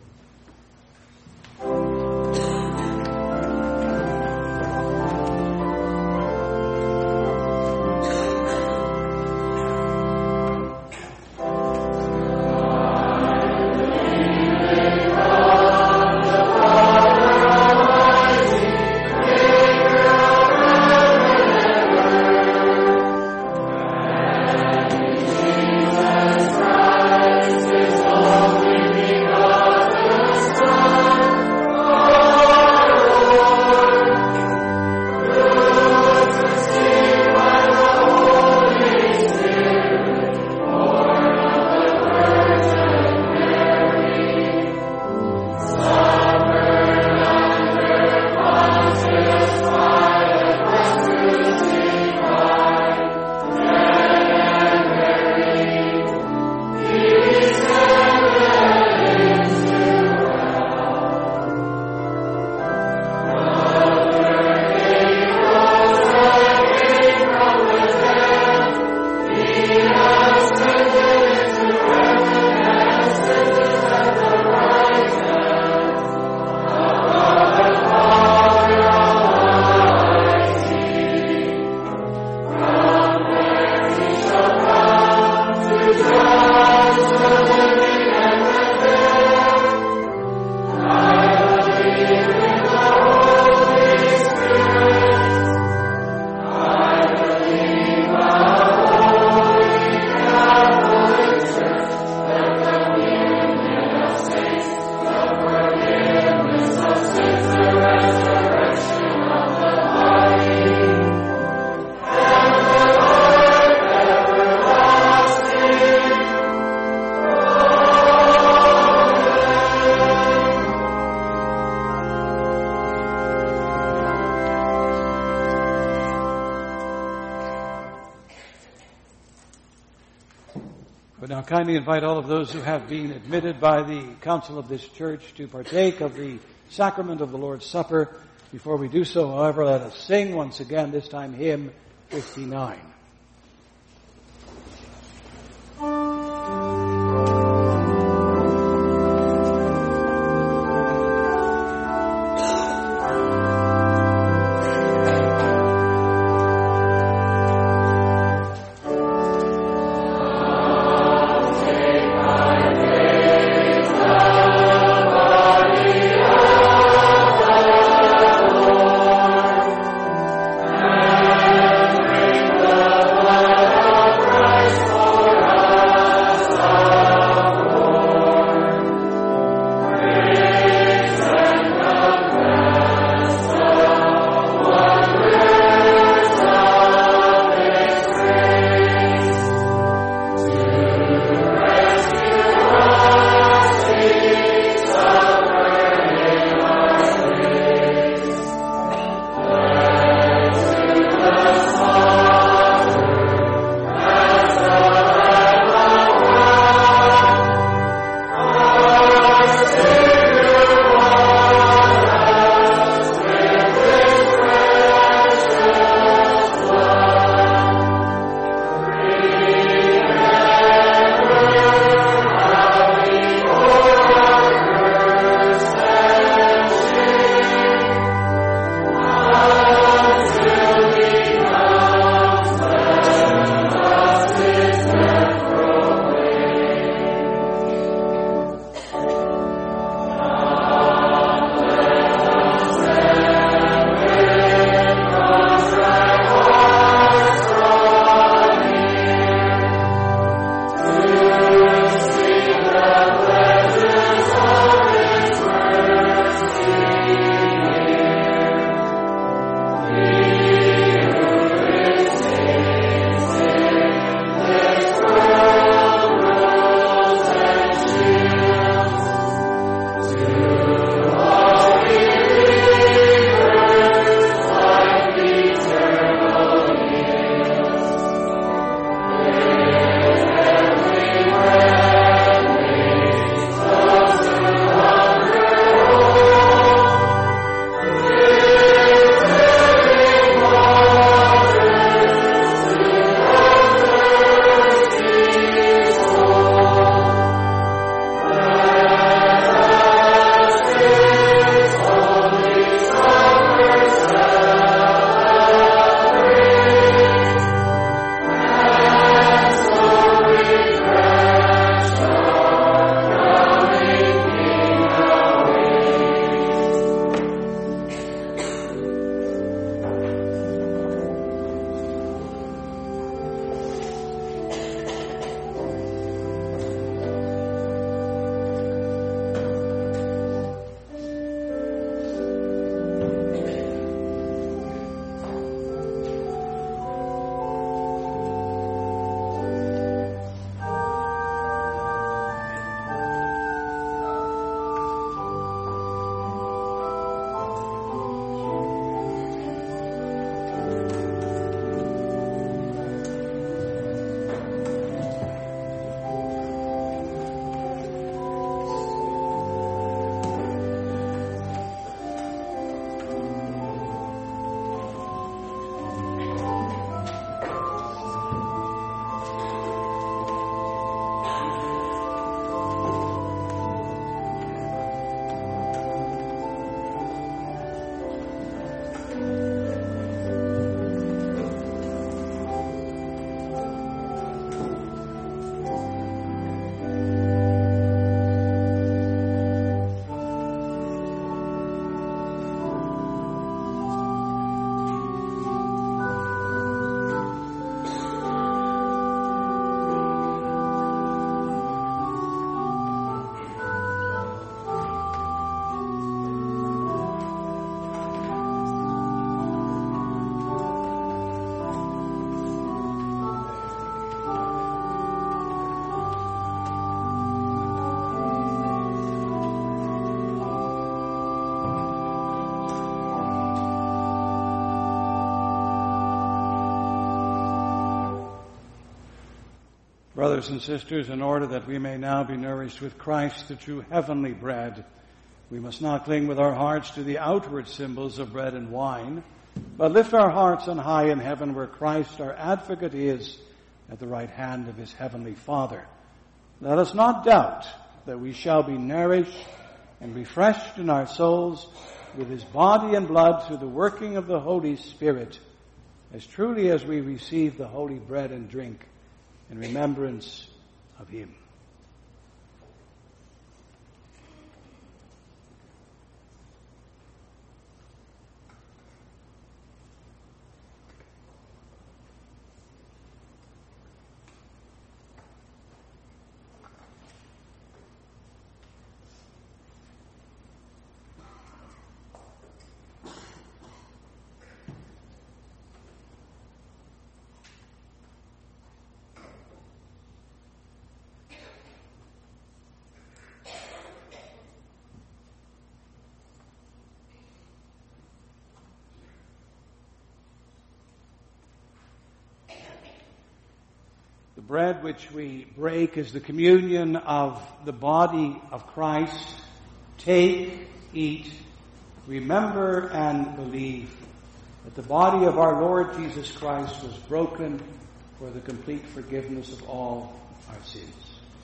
Kindly invite all of those who have been admitted by the council of this church to partake of the sacrament of the Lord's Supper. Before we do so, however, let us sing once again, this time hymn fifty-nine. Bring the Brothers and sisters, in order that we may now be nourished with Christ, the true heavenly bread, we must not cling with our hearts to the outward symbols of bread and wine, but lift our hearts on high in heaven where Christ, our advocate, is at the right hand of his heavenly Father. Let us not doubt that we shall be nourished and refreshed in our souls with his body and blood through the working of the Holy Spirit, as truly as we receive the holy bread and drink in remembrance of him. The bread which we break is the communion of the body of Christ. Take, eat, remember and believe that the body of our Lord Jesus Christ was broken for the complete forgiveness of all our sins.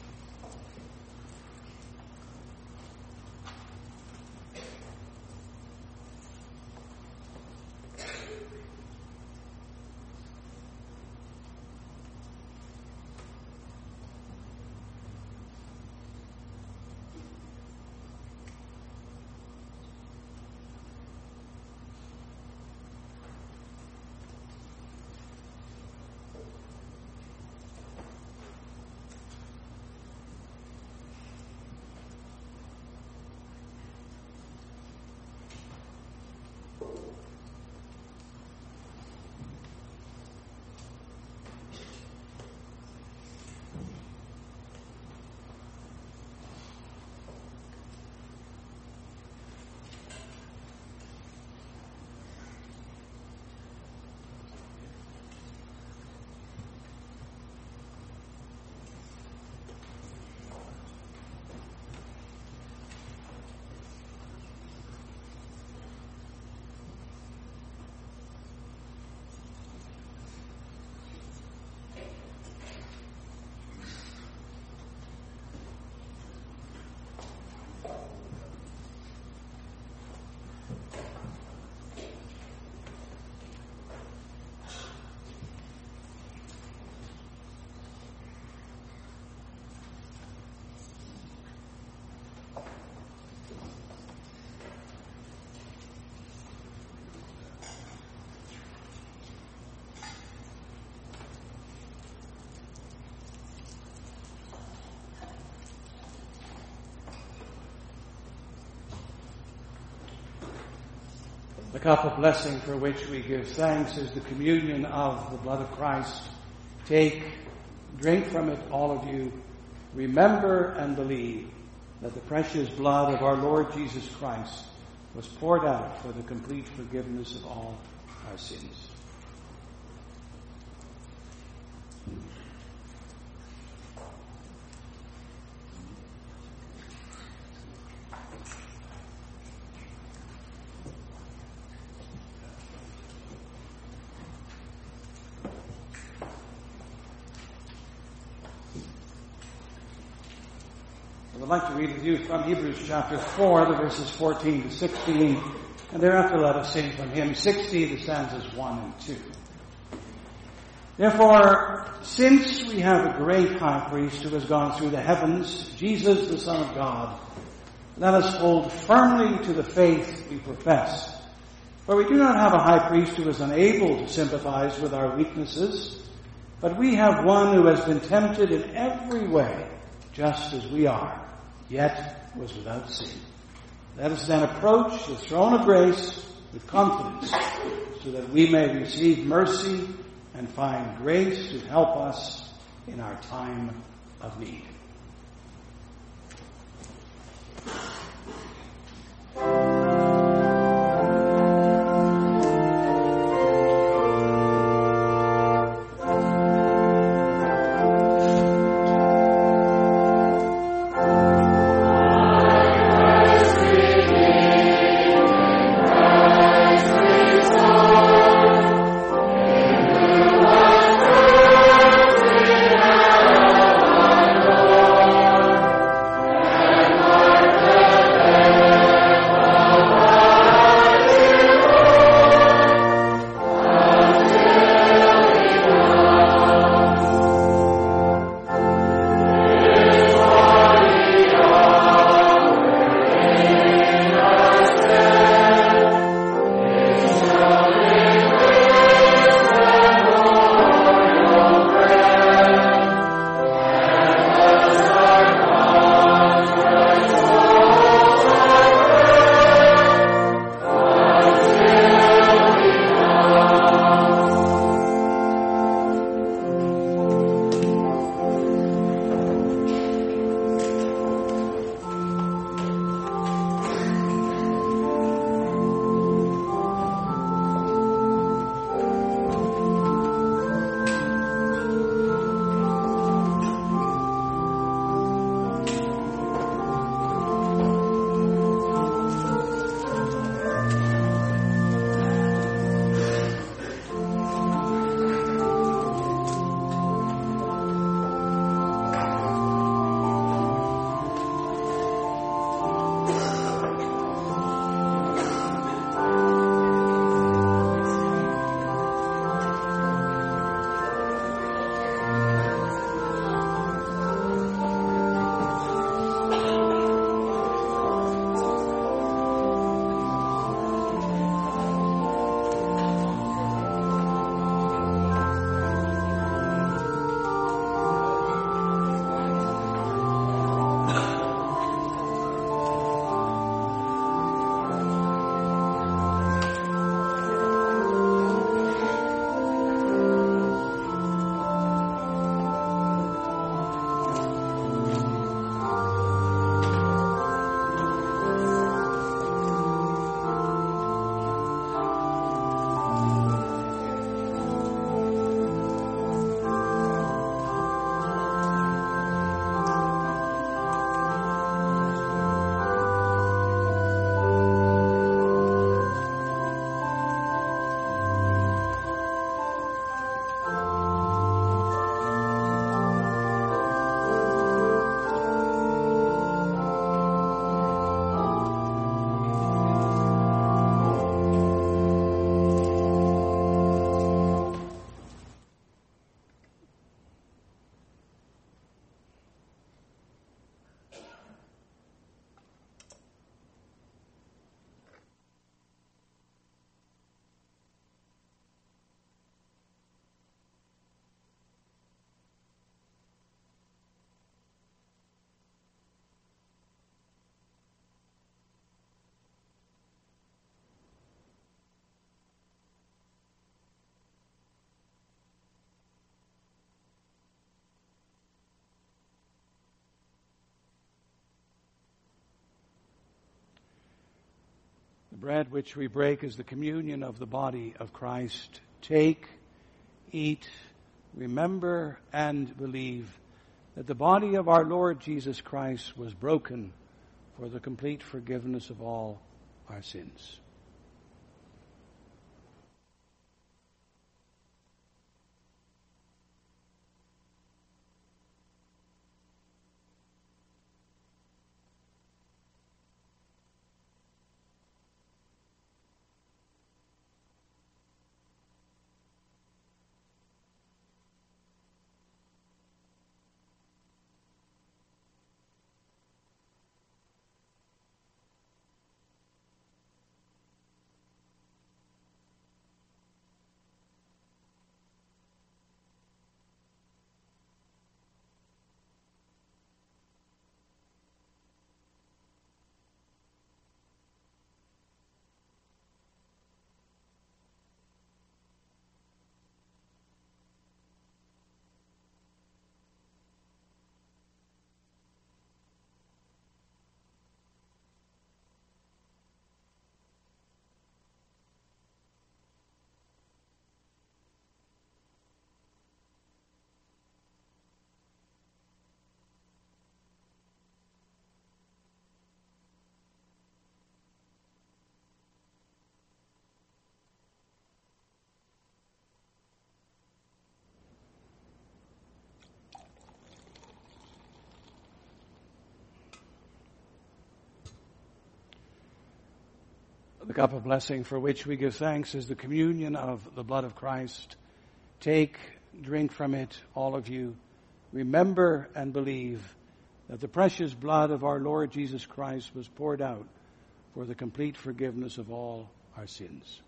The cup of blessing for which we give thanks is the communion of the blood of Christ. Take, drink from it, all of you. Remember and believe that the precious blood of our Lord Jesus Christ was poured out for the complete forgiveness of all our sins. I'd like to read with you from Hebrews chapter four, the verses fourteen to sixteen, and thereafter let us sing from hymn sixty, the stanzas one and two. Therefore, since we have a great high priest who has gone through the heavens, Jesus, the Son of God, let us hold firmly to the faith we profess. For we do not have a high priest who is unable to sympathize with our weaknesses, but we have one who has been tempted in every way, just as we are, yet was without sin. Let us then approach the throne of grace with confidence, so that we may receive mercy and find grace to help us in our time of need. The bread which we break is the communion of the body of Christ. Take, eat, remember, and believe that the body of our Lord Jesus Christ was broken for the complete forgiveness of all our sins. The cup of blessing for which we give thanks is the communion of the blood of Christ. Take, drink from it, all of you. Remember and believe that the precious blood of our Lord Jesus Christ was poured out for the complete forgiveness of all our sins.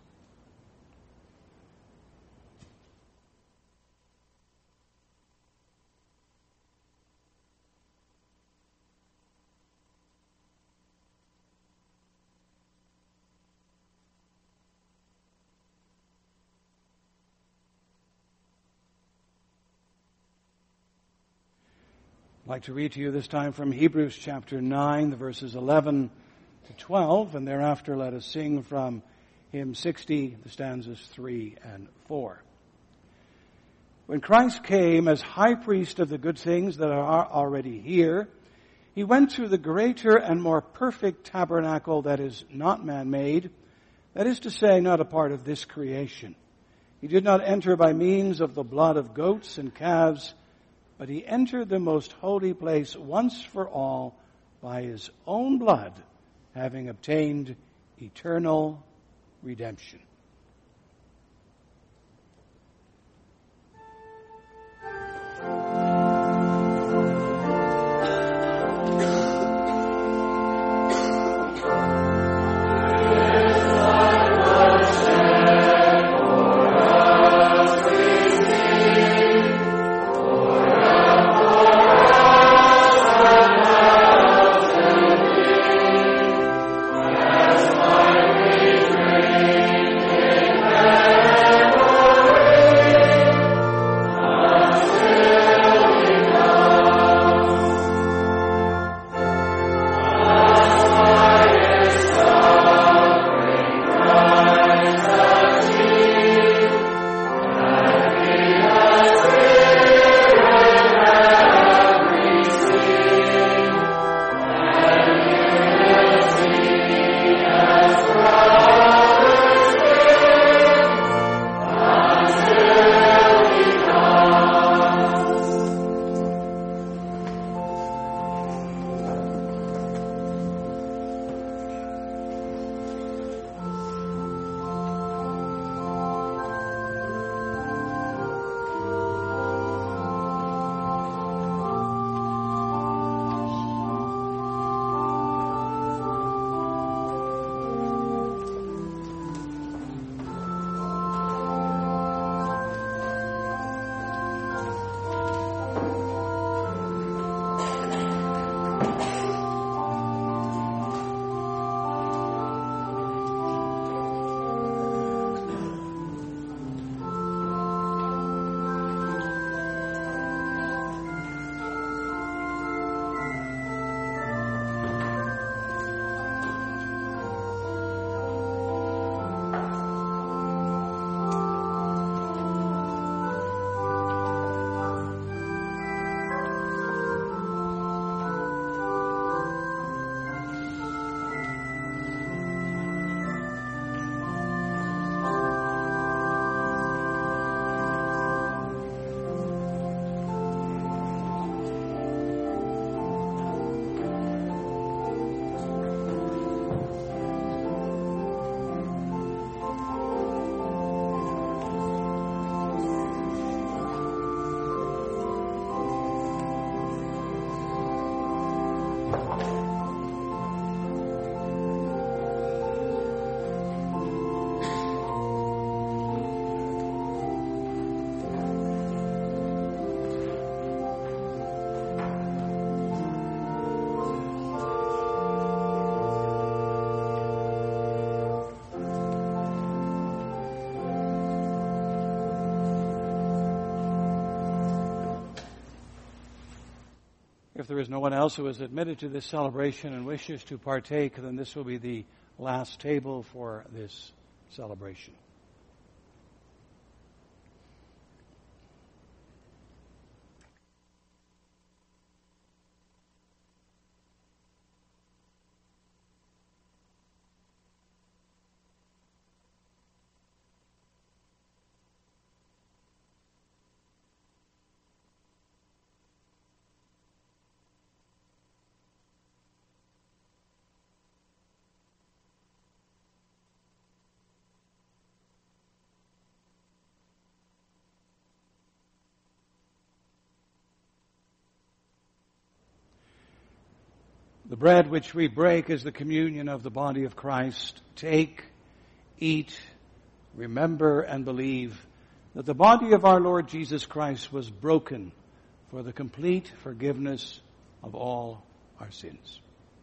I'd like to read to you this time from Hebrews chapter nine, the verses eleven to twelve, and thereafter let us sing from hymn sixty, the stanzas three and four. When Christ came as high priest of the good things that are already here, he went through the greater and more perfect tabernacle that is not man-made, that is to say, not a part of this creation. He did not enter by means of the blood of goats and calves, but he entered the most holy place once for all by his own blood, having obtained eternal redemption. As my there is no one else who is admitted to this celebration and wishes to partake, then this will be the last table for this celebration. The bread which we break is the communion of the body of Christ. Take, eat, remember, and believe that the body of our Lord Jesus Christ was broken for the complete forgiveness of all our sins.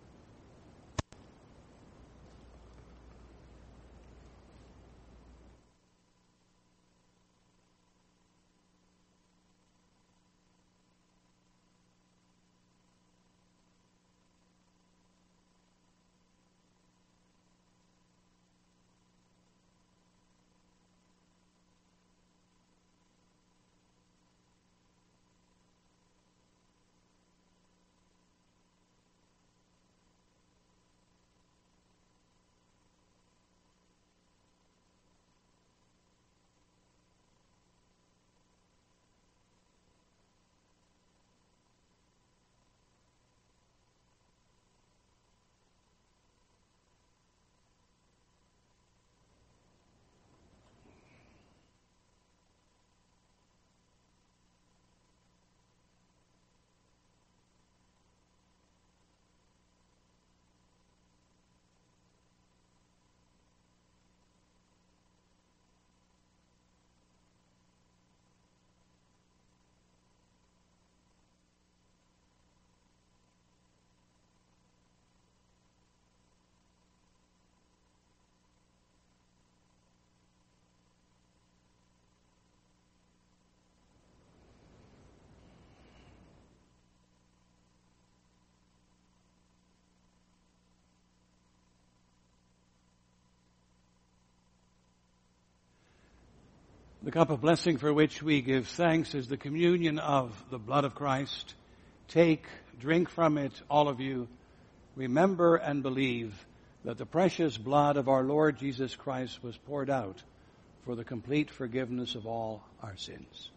The cup of blessing for which we give thanks is the communion of the blood of Christ. Take, drink from it, all of you. Remember and believe that the precious blood of our Lord Jesus Christ was poured out for the complete forgiveness of all our sins.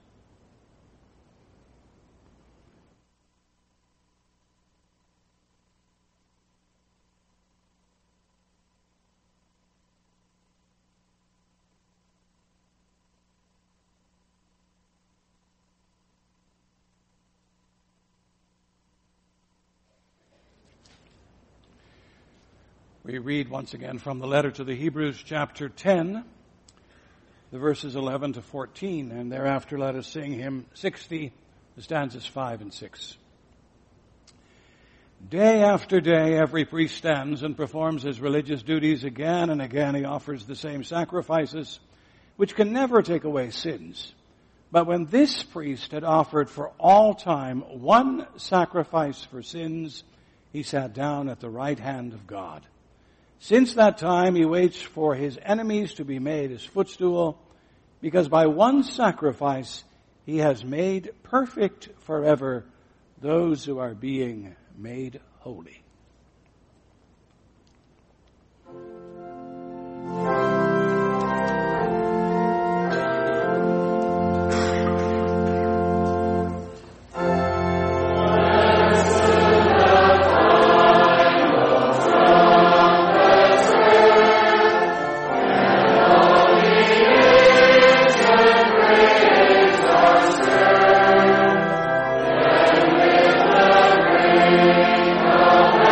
We read once again from the letter to the Hebrews, chapter ten, the verses eleven to fourteen, and thereafter let us sing hymn sixty, the stanzas five and six. Day after day, every priest stands and performs his religious duties. Again and again he offers the same sacrifices, which can never take away sins. But when this priest had offered for all time one sacrifice for sins, he sat down at the right hand of God. Since that time, he waits for his enemies to be made his footstool, because by one sacrifice he has made perfect forever those who are being made holy. Oh,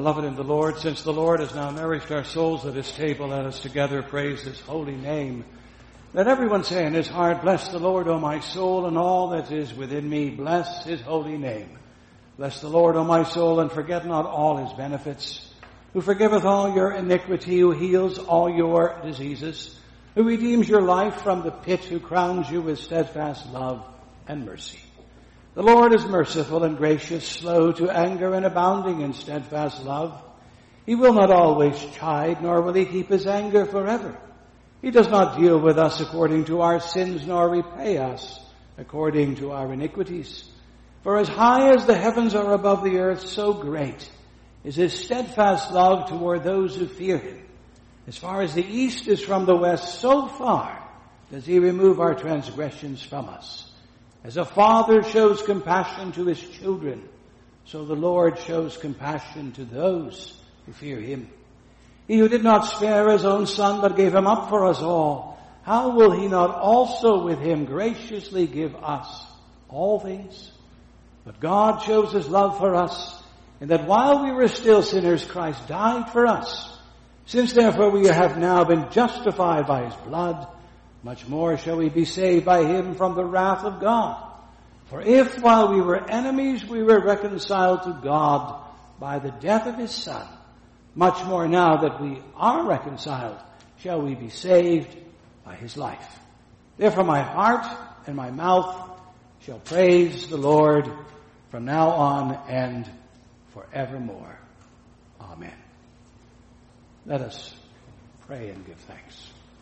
Beloved in the Lord, since the Lord has now nourished our souls at his table, let us together praise his holy name. Let everyone say in his heart, bless the Lord, O my soul, and all that is within me. Bless his holy name. Bless the Lord, O my soul, and forget not all his benefits, who forgiveth all your iniquity, who heals all your diseases, who redeems your life from the pit, who crowns you with steadfast love and mercy. The Lord is merciful and gracious, slow to anger and abounding in steadfast love. He will not always chide, nor will he keep his anger forever. He does not deal with us according to our sins, nor repay us according to our iniquities. For as high as the heavens are above the earth, so great is his steadfast love toward those who fear him. As far as the east is from the west, so far does he remove our transgressions from us. As a father shows compassion to his children, so the Lord shows compassion to those who fear him. He who did not spare his own son, but gave him up for us all, how will he not also with him graciously give us all things? But God shows his love for us, in that while we were still sinners, Christ died for us. Since therefore we have now been justified by his blood, much more shall we be saved by him from the wrath of God. For if while we were enemies we were reconciled to God by the death of his Son, much more now that we are reconciled shall we be saved by his life. Therefore my heart and my mouth shall praise the Lord from now on and forevermore. Amen. Let us pray and give thanks.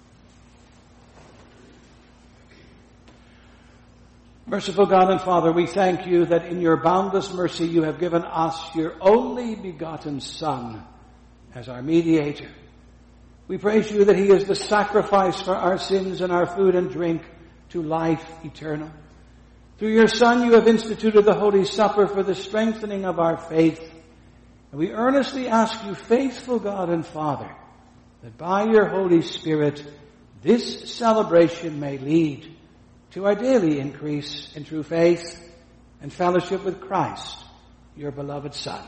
Merciful God and Father, we thank you that in your boundless mercy you have given us your only begotten Son as our mediator. We praise you that he is the sacrifice for our sins and our food and drink to life eternal. Through your Son you have instituted the Holy Supper for the strengthening of our faith. And we earnestly ask you, faithful God and Father, that by your Holy Spirit this celebration may lead to our daily increase in true faith and fellowship with Christ, your beloved Son.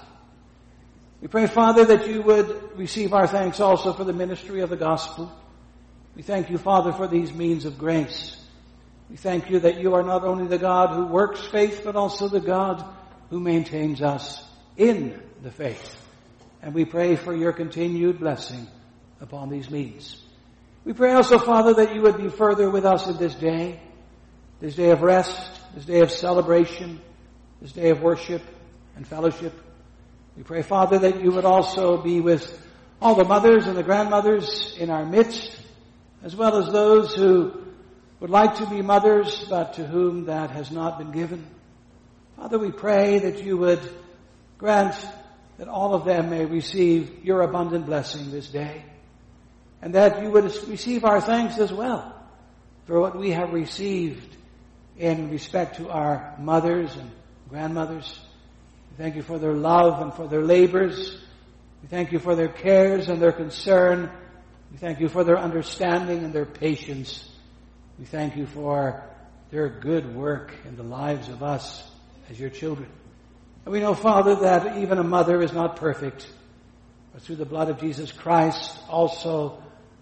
We pray, Father, that you would receive our thanks also for the ministry of the gospel. We thank you, Father, for these means of grace. We thank you that you are not only the God who works faith, but also the God who maintains us in the faith. And we pray for your continued blessing upon these means. We pray also, Father, that you would be further with us in this day, this day of rest, this day of celebration, this day of worship and fellowship. We pray, Father, that you would also be with all the mothers and the grandmothers in our midst, as well as those who would like to be mothers, but to whom that has not been given. Father, we pray that you would grant that all of them may receive your abundant blessing this day, and that you would receive our thanks as well for what we have received in respect to our mothers and grandmothers. We thank you for their love and for their labors. We thank you for their cares and their concern. We thank you for their understanding and their patience. We thank you for their good work in the lives of us as your children. And we know, Father, that even a mother is not perfect, but through the blood of Jesus Christ, also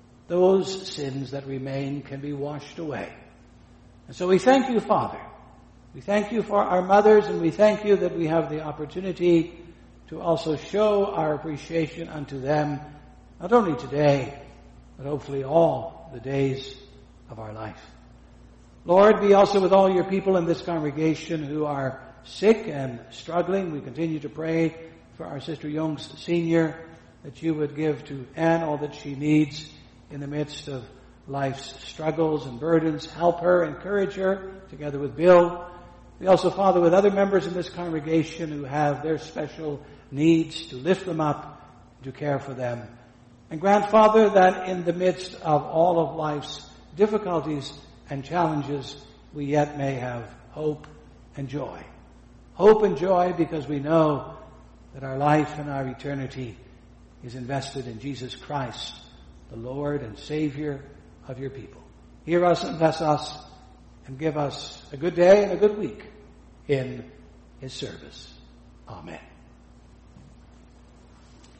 those sins that remain can be washed away. And so we thank you, Father. We thank you for our mothers, and we thank you that we have the opportunity to also show our appreciation unto them, not only today, but hopefully all the days of our life. Lord, be also with all your people in this congregation who are sick and struggling. We continue to pray for our sister Young's senior, that you would give to Anne all that she needs in the midst of life's struggles and burdens. Help her, encourage her, together with Bill. We also, Father, with other members in this congregation who have their special needs, to lift them up, to care for them. And grant, Father, that in the midst of all of life's difficulties and challenges, we yet may have hope and joy. Hope and joy because we know that our life and our eternity is invested in Jesus Christ, the Lord and Savior of your people. Hear us and bless us, and give us a good day and a good week in his service. Amen.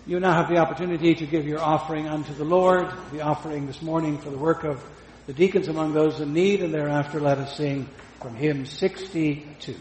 You now have the opportunity to give your offering unto the Lord, the offering this morning for the work of the deacons among those in need, and thereafter let us sing from hymn sixty-two.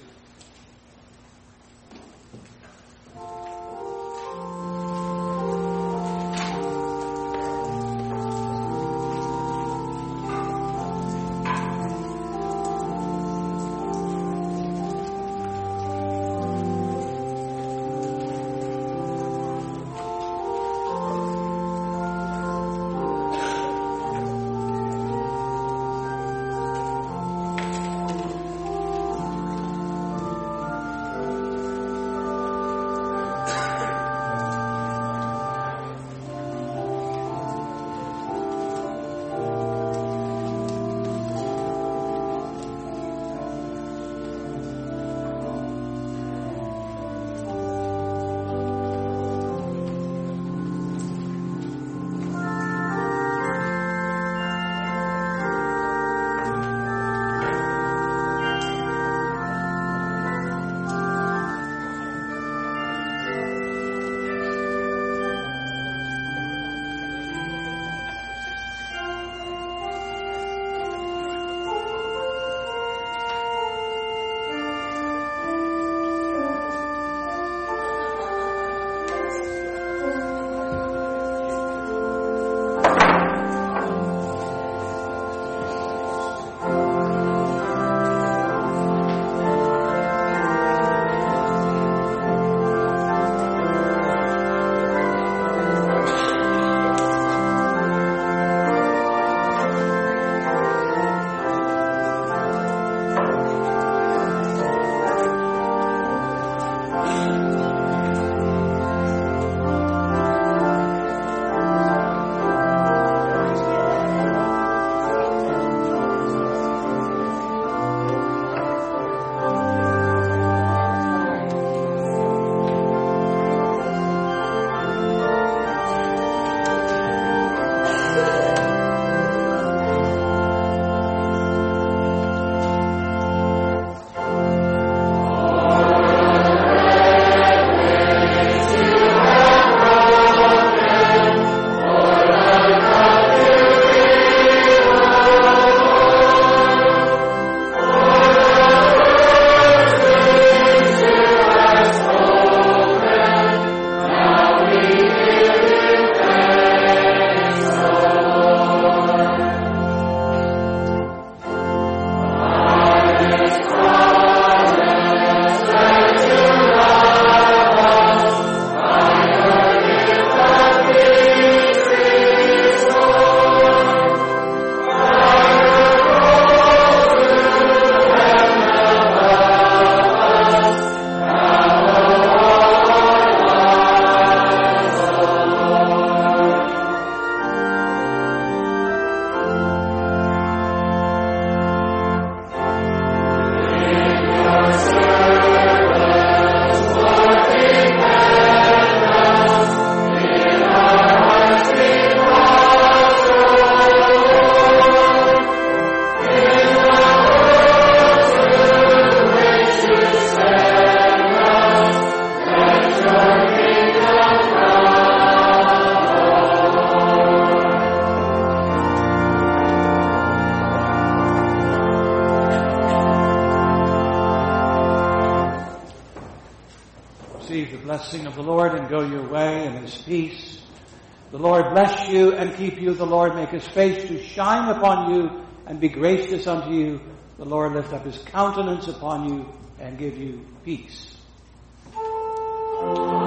Blessing of the Lord and go your way in his peace. The Lord bless you and keep you. The Lord make his face to shine upon you and be gracious unto you. The Lord lift up his countenance upon you and give you peace.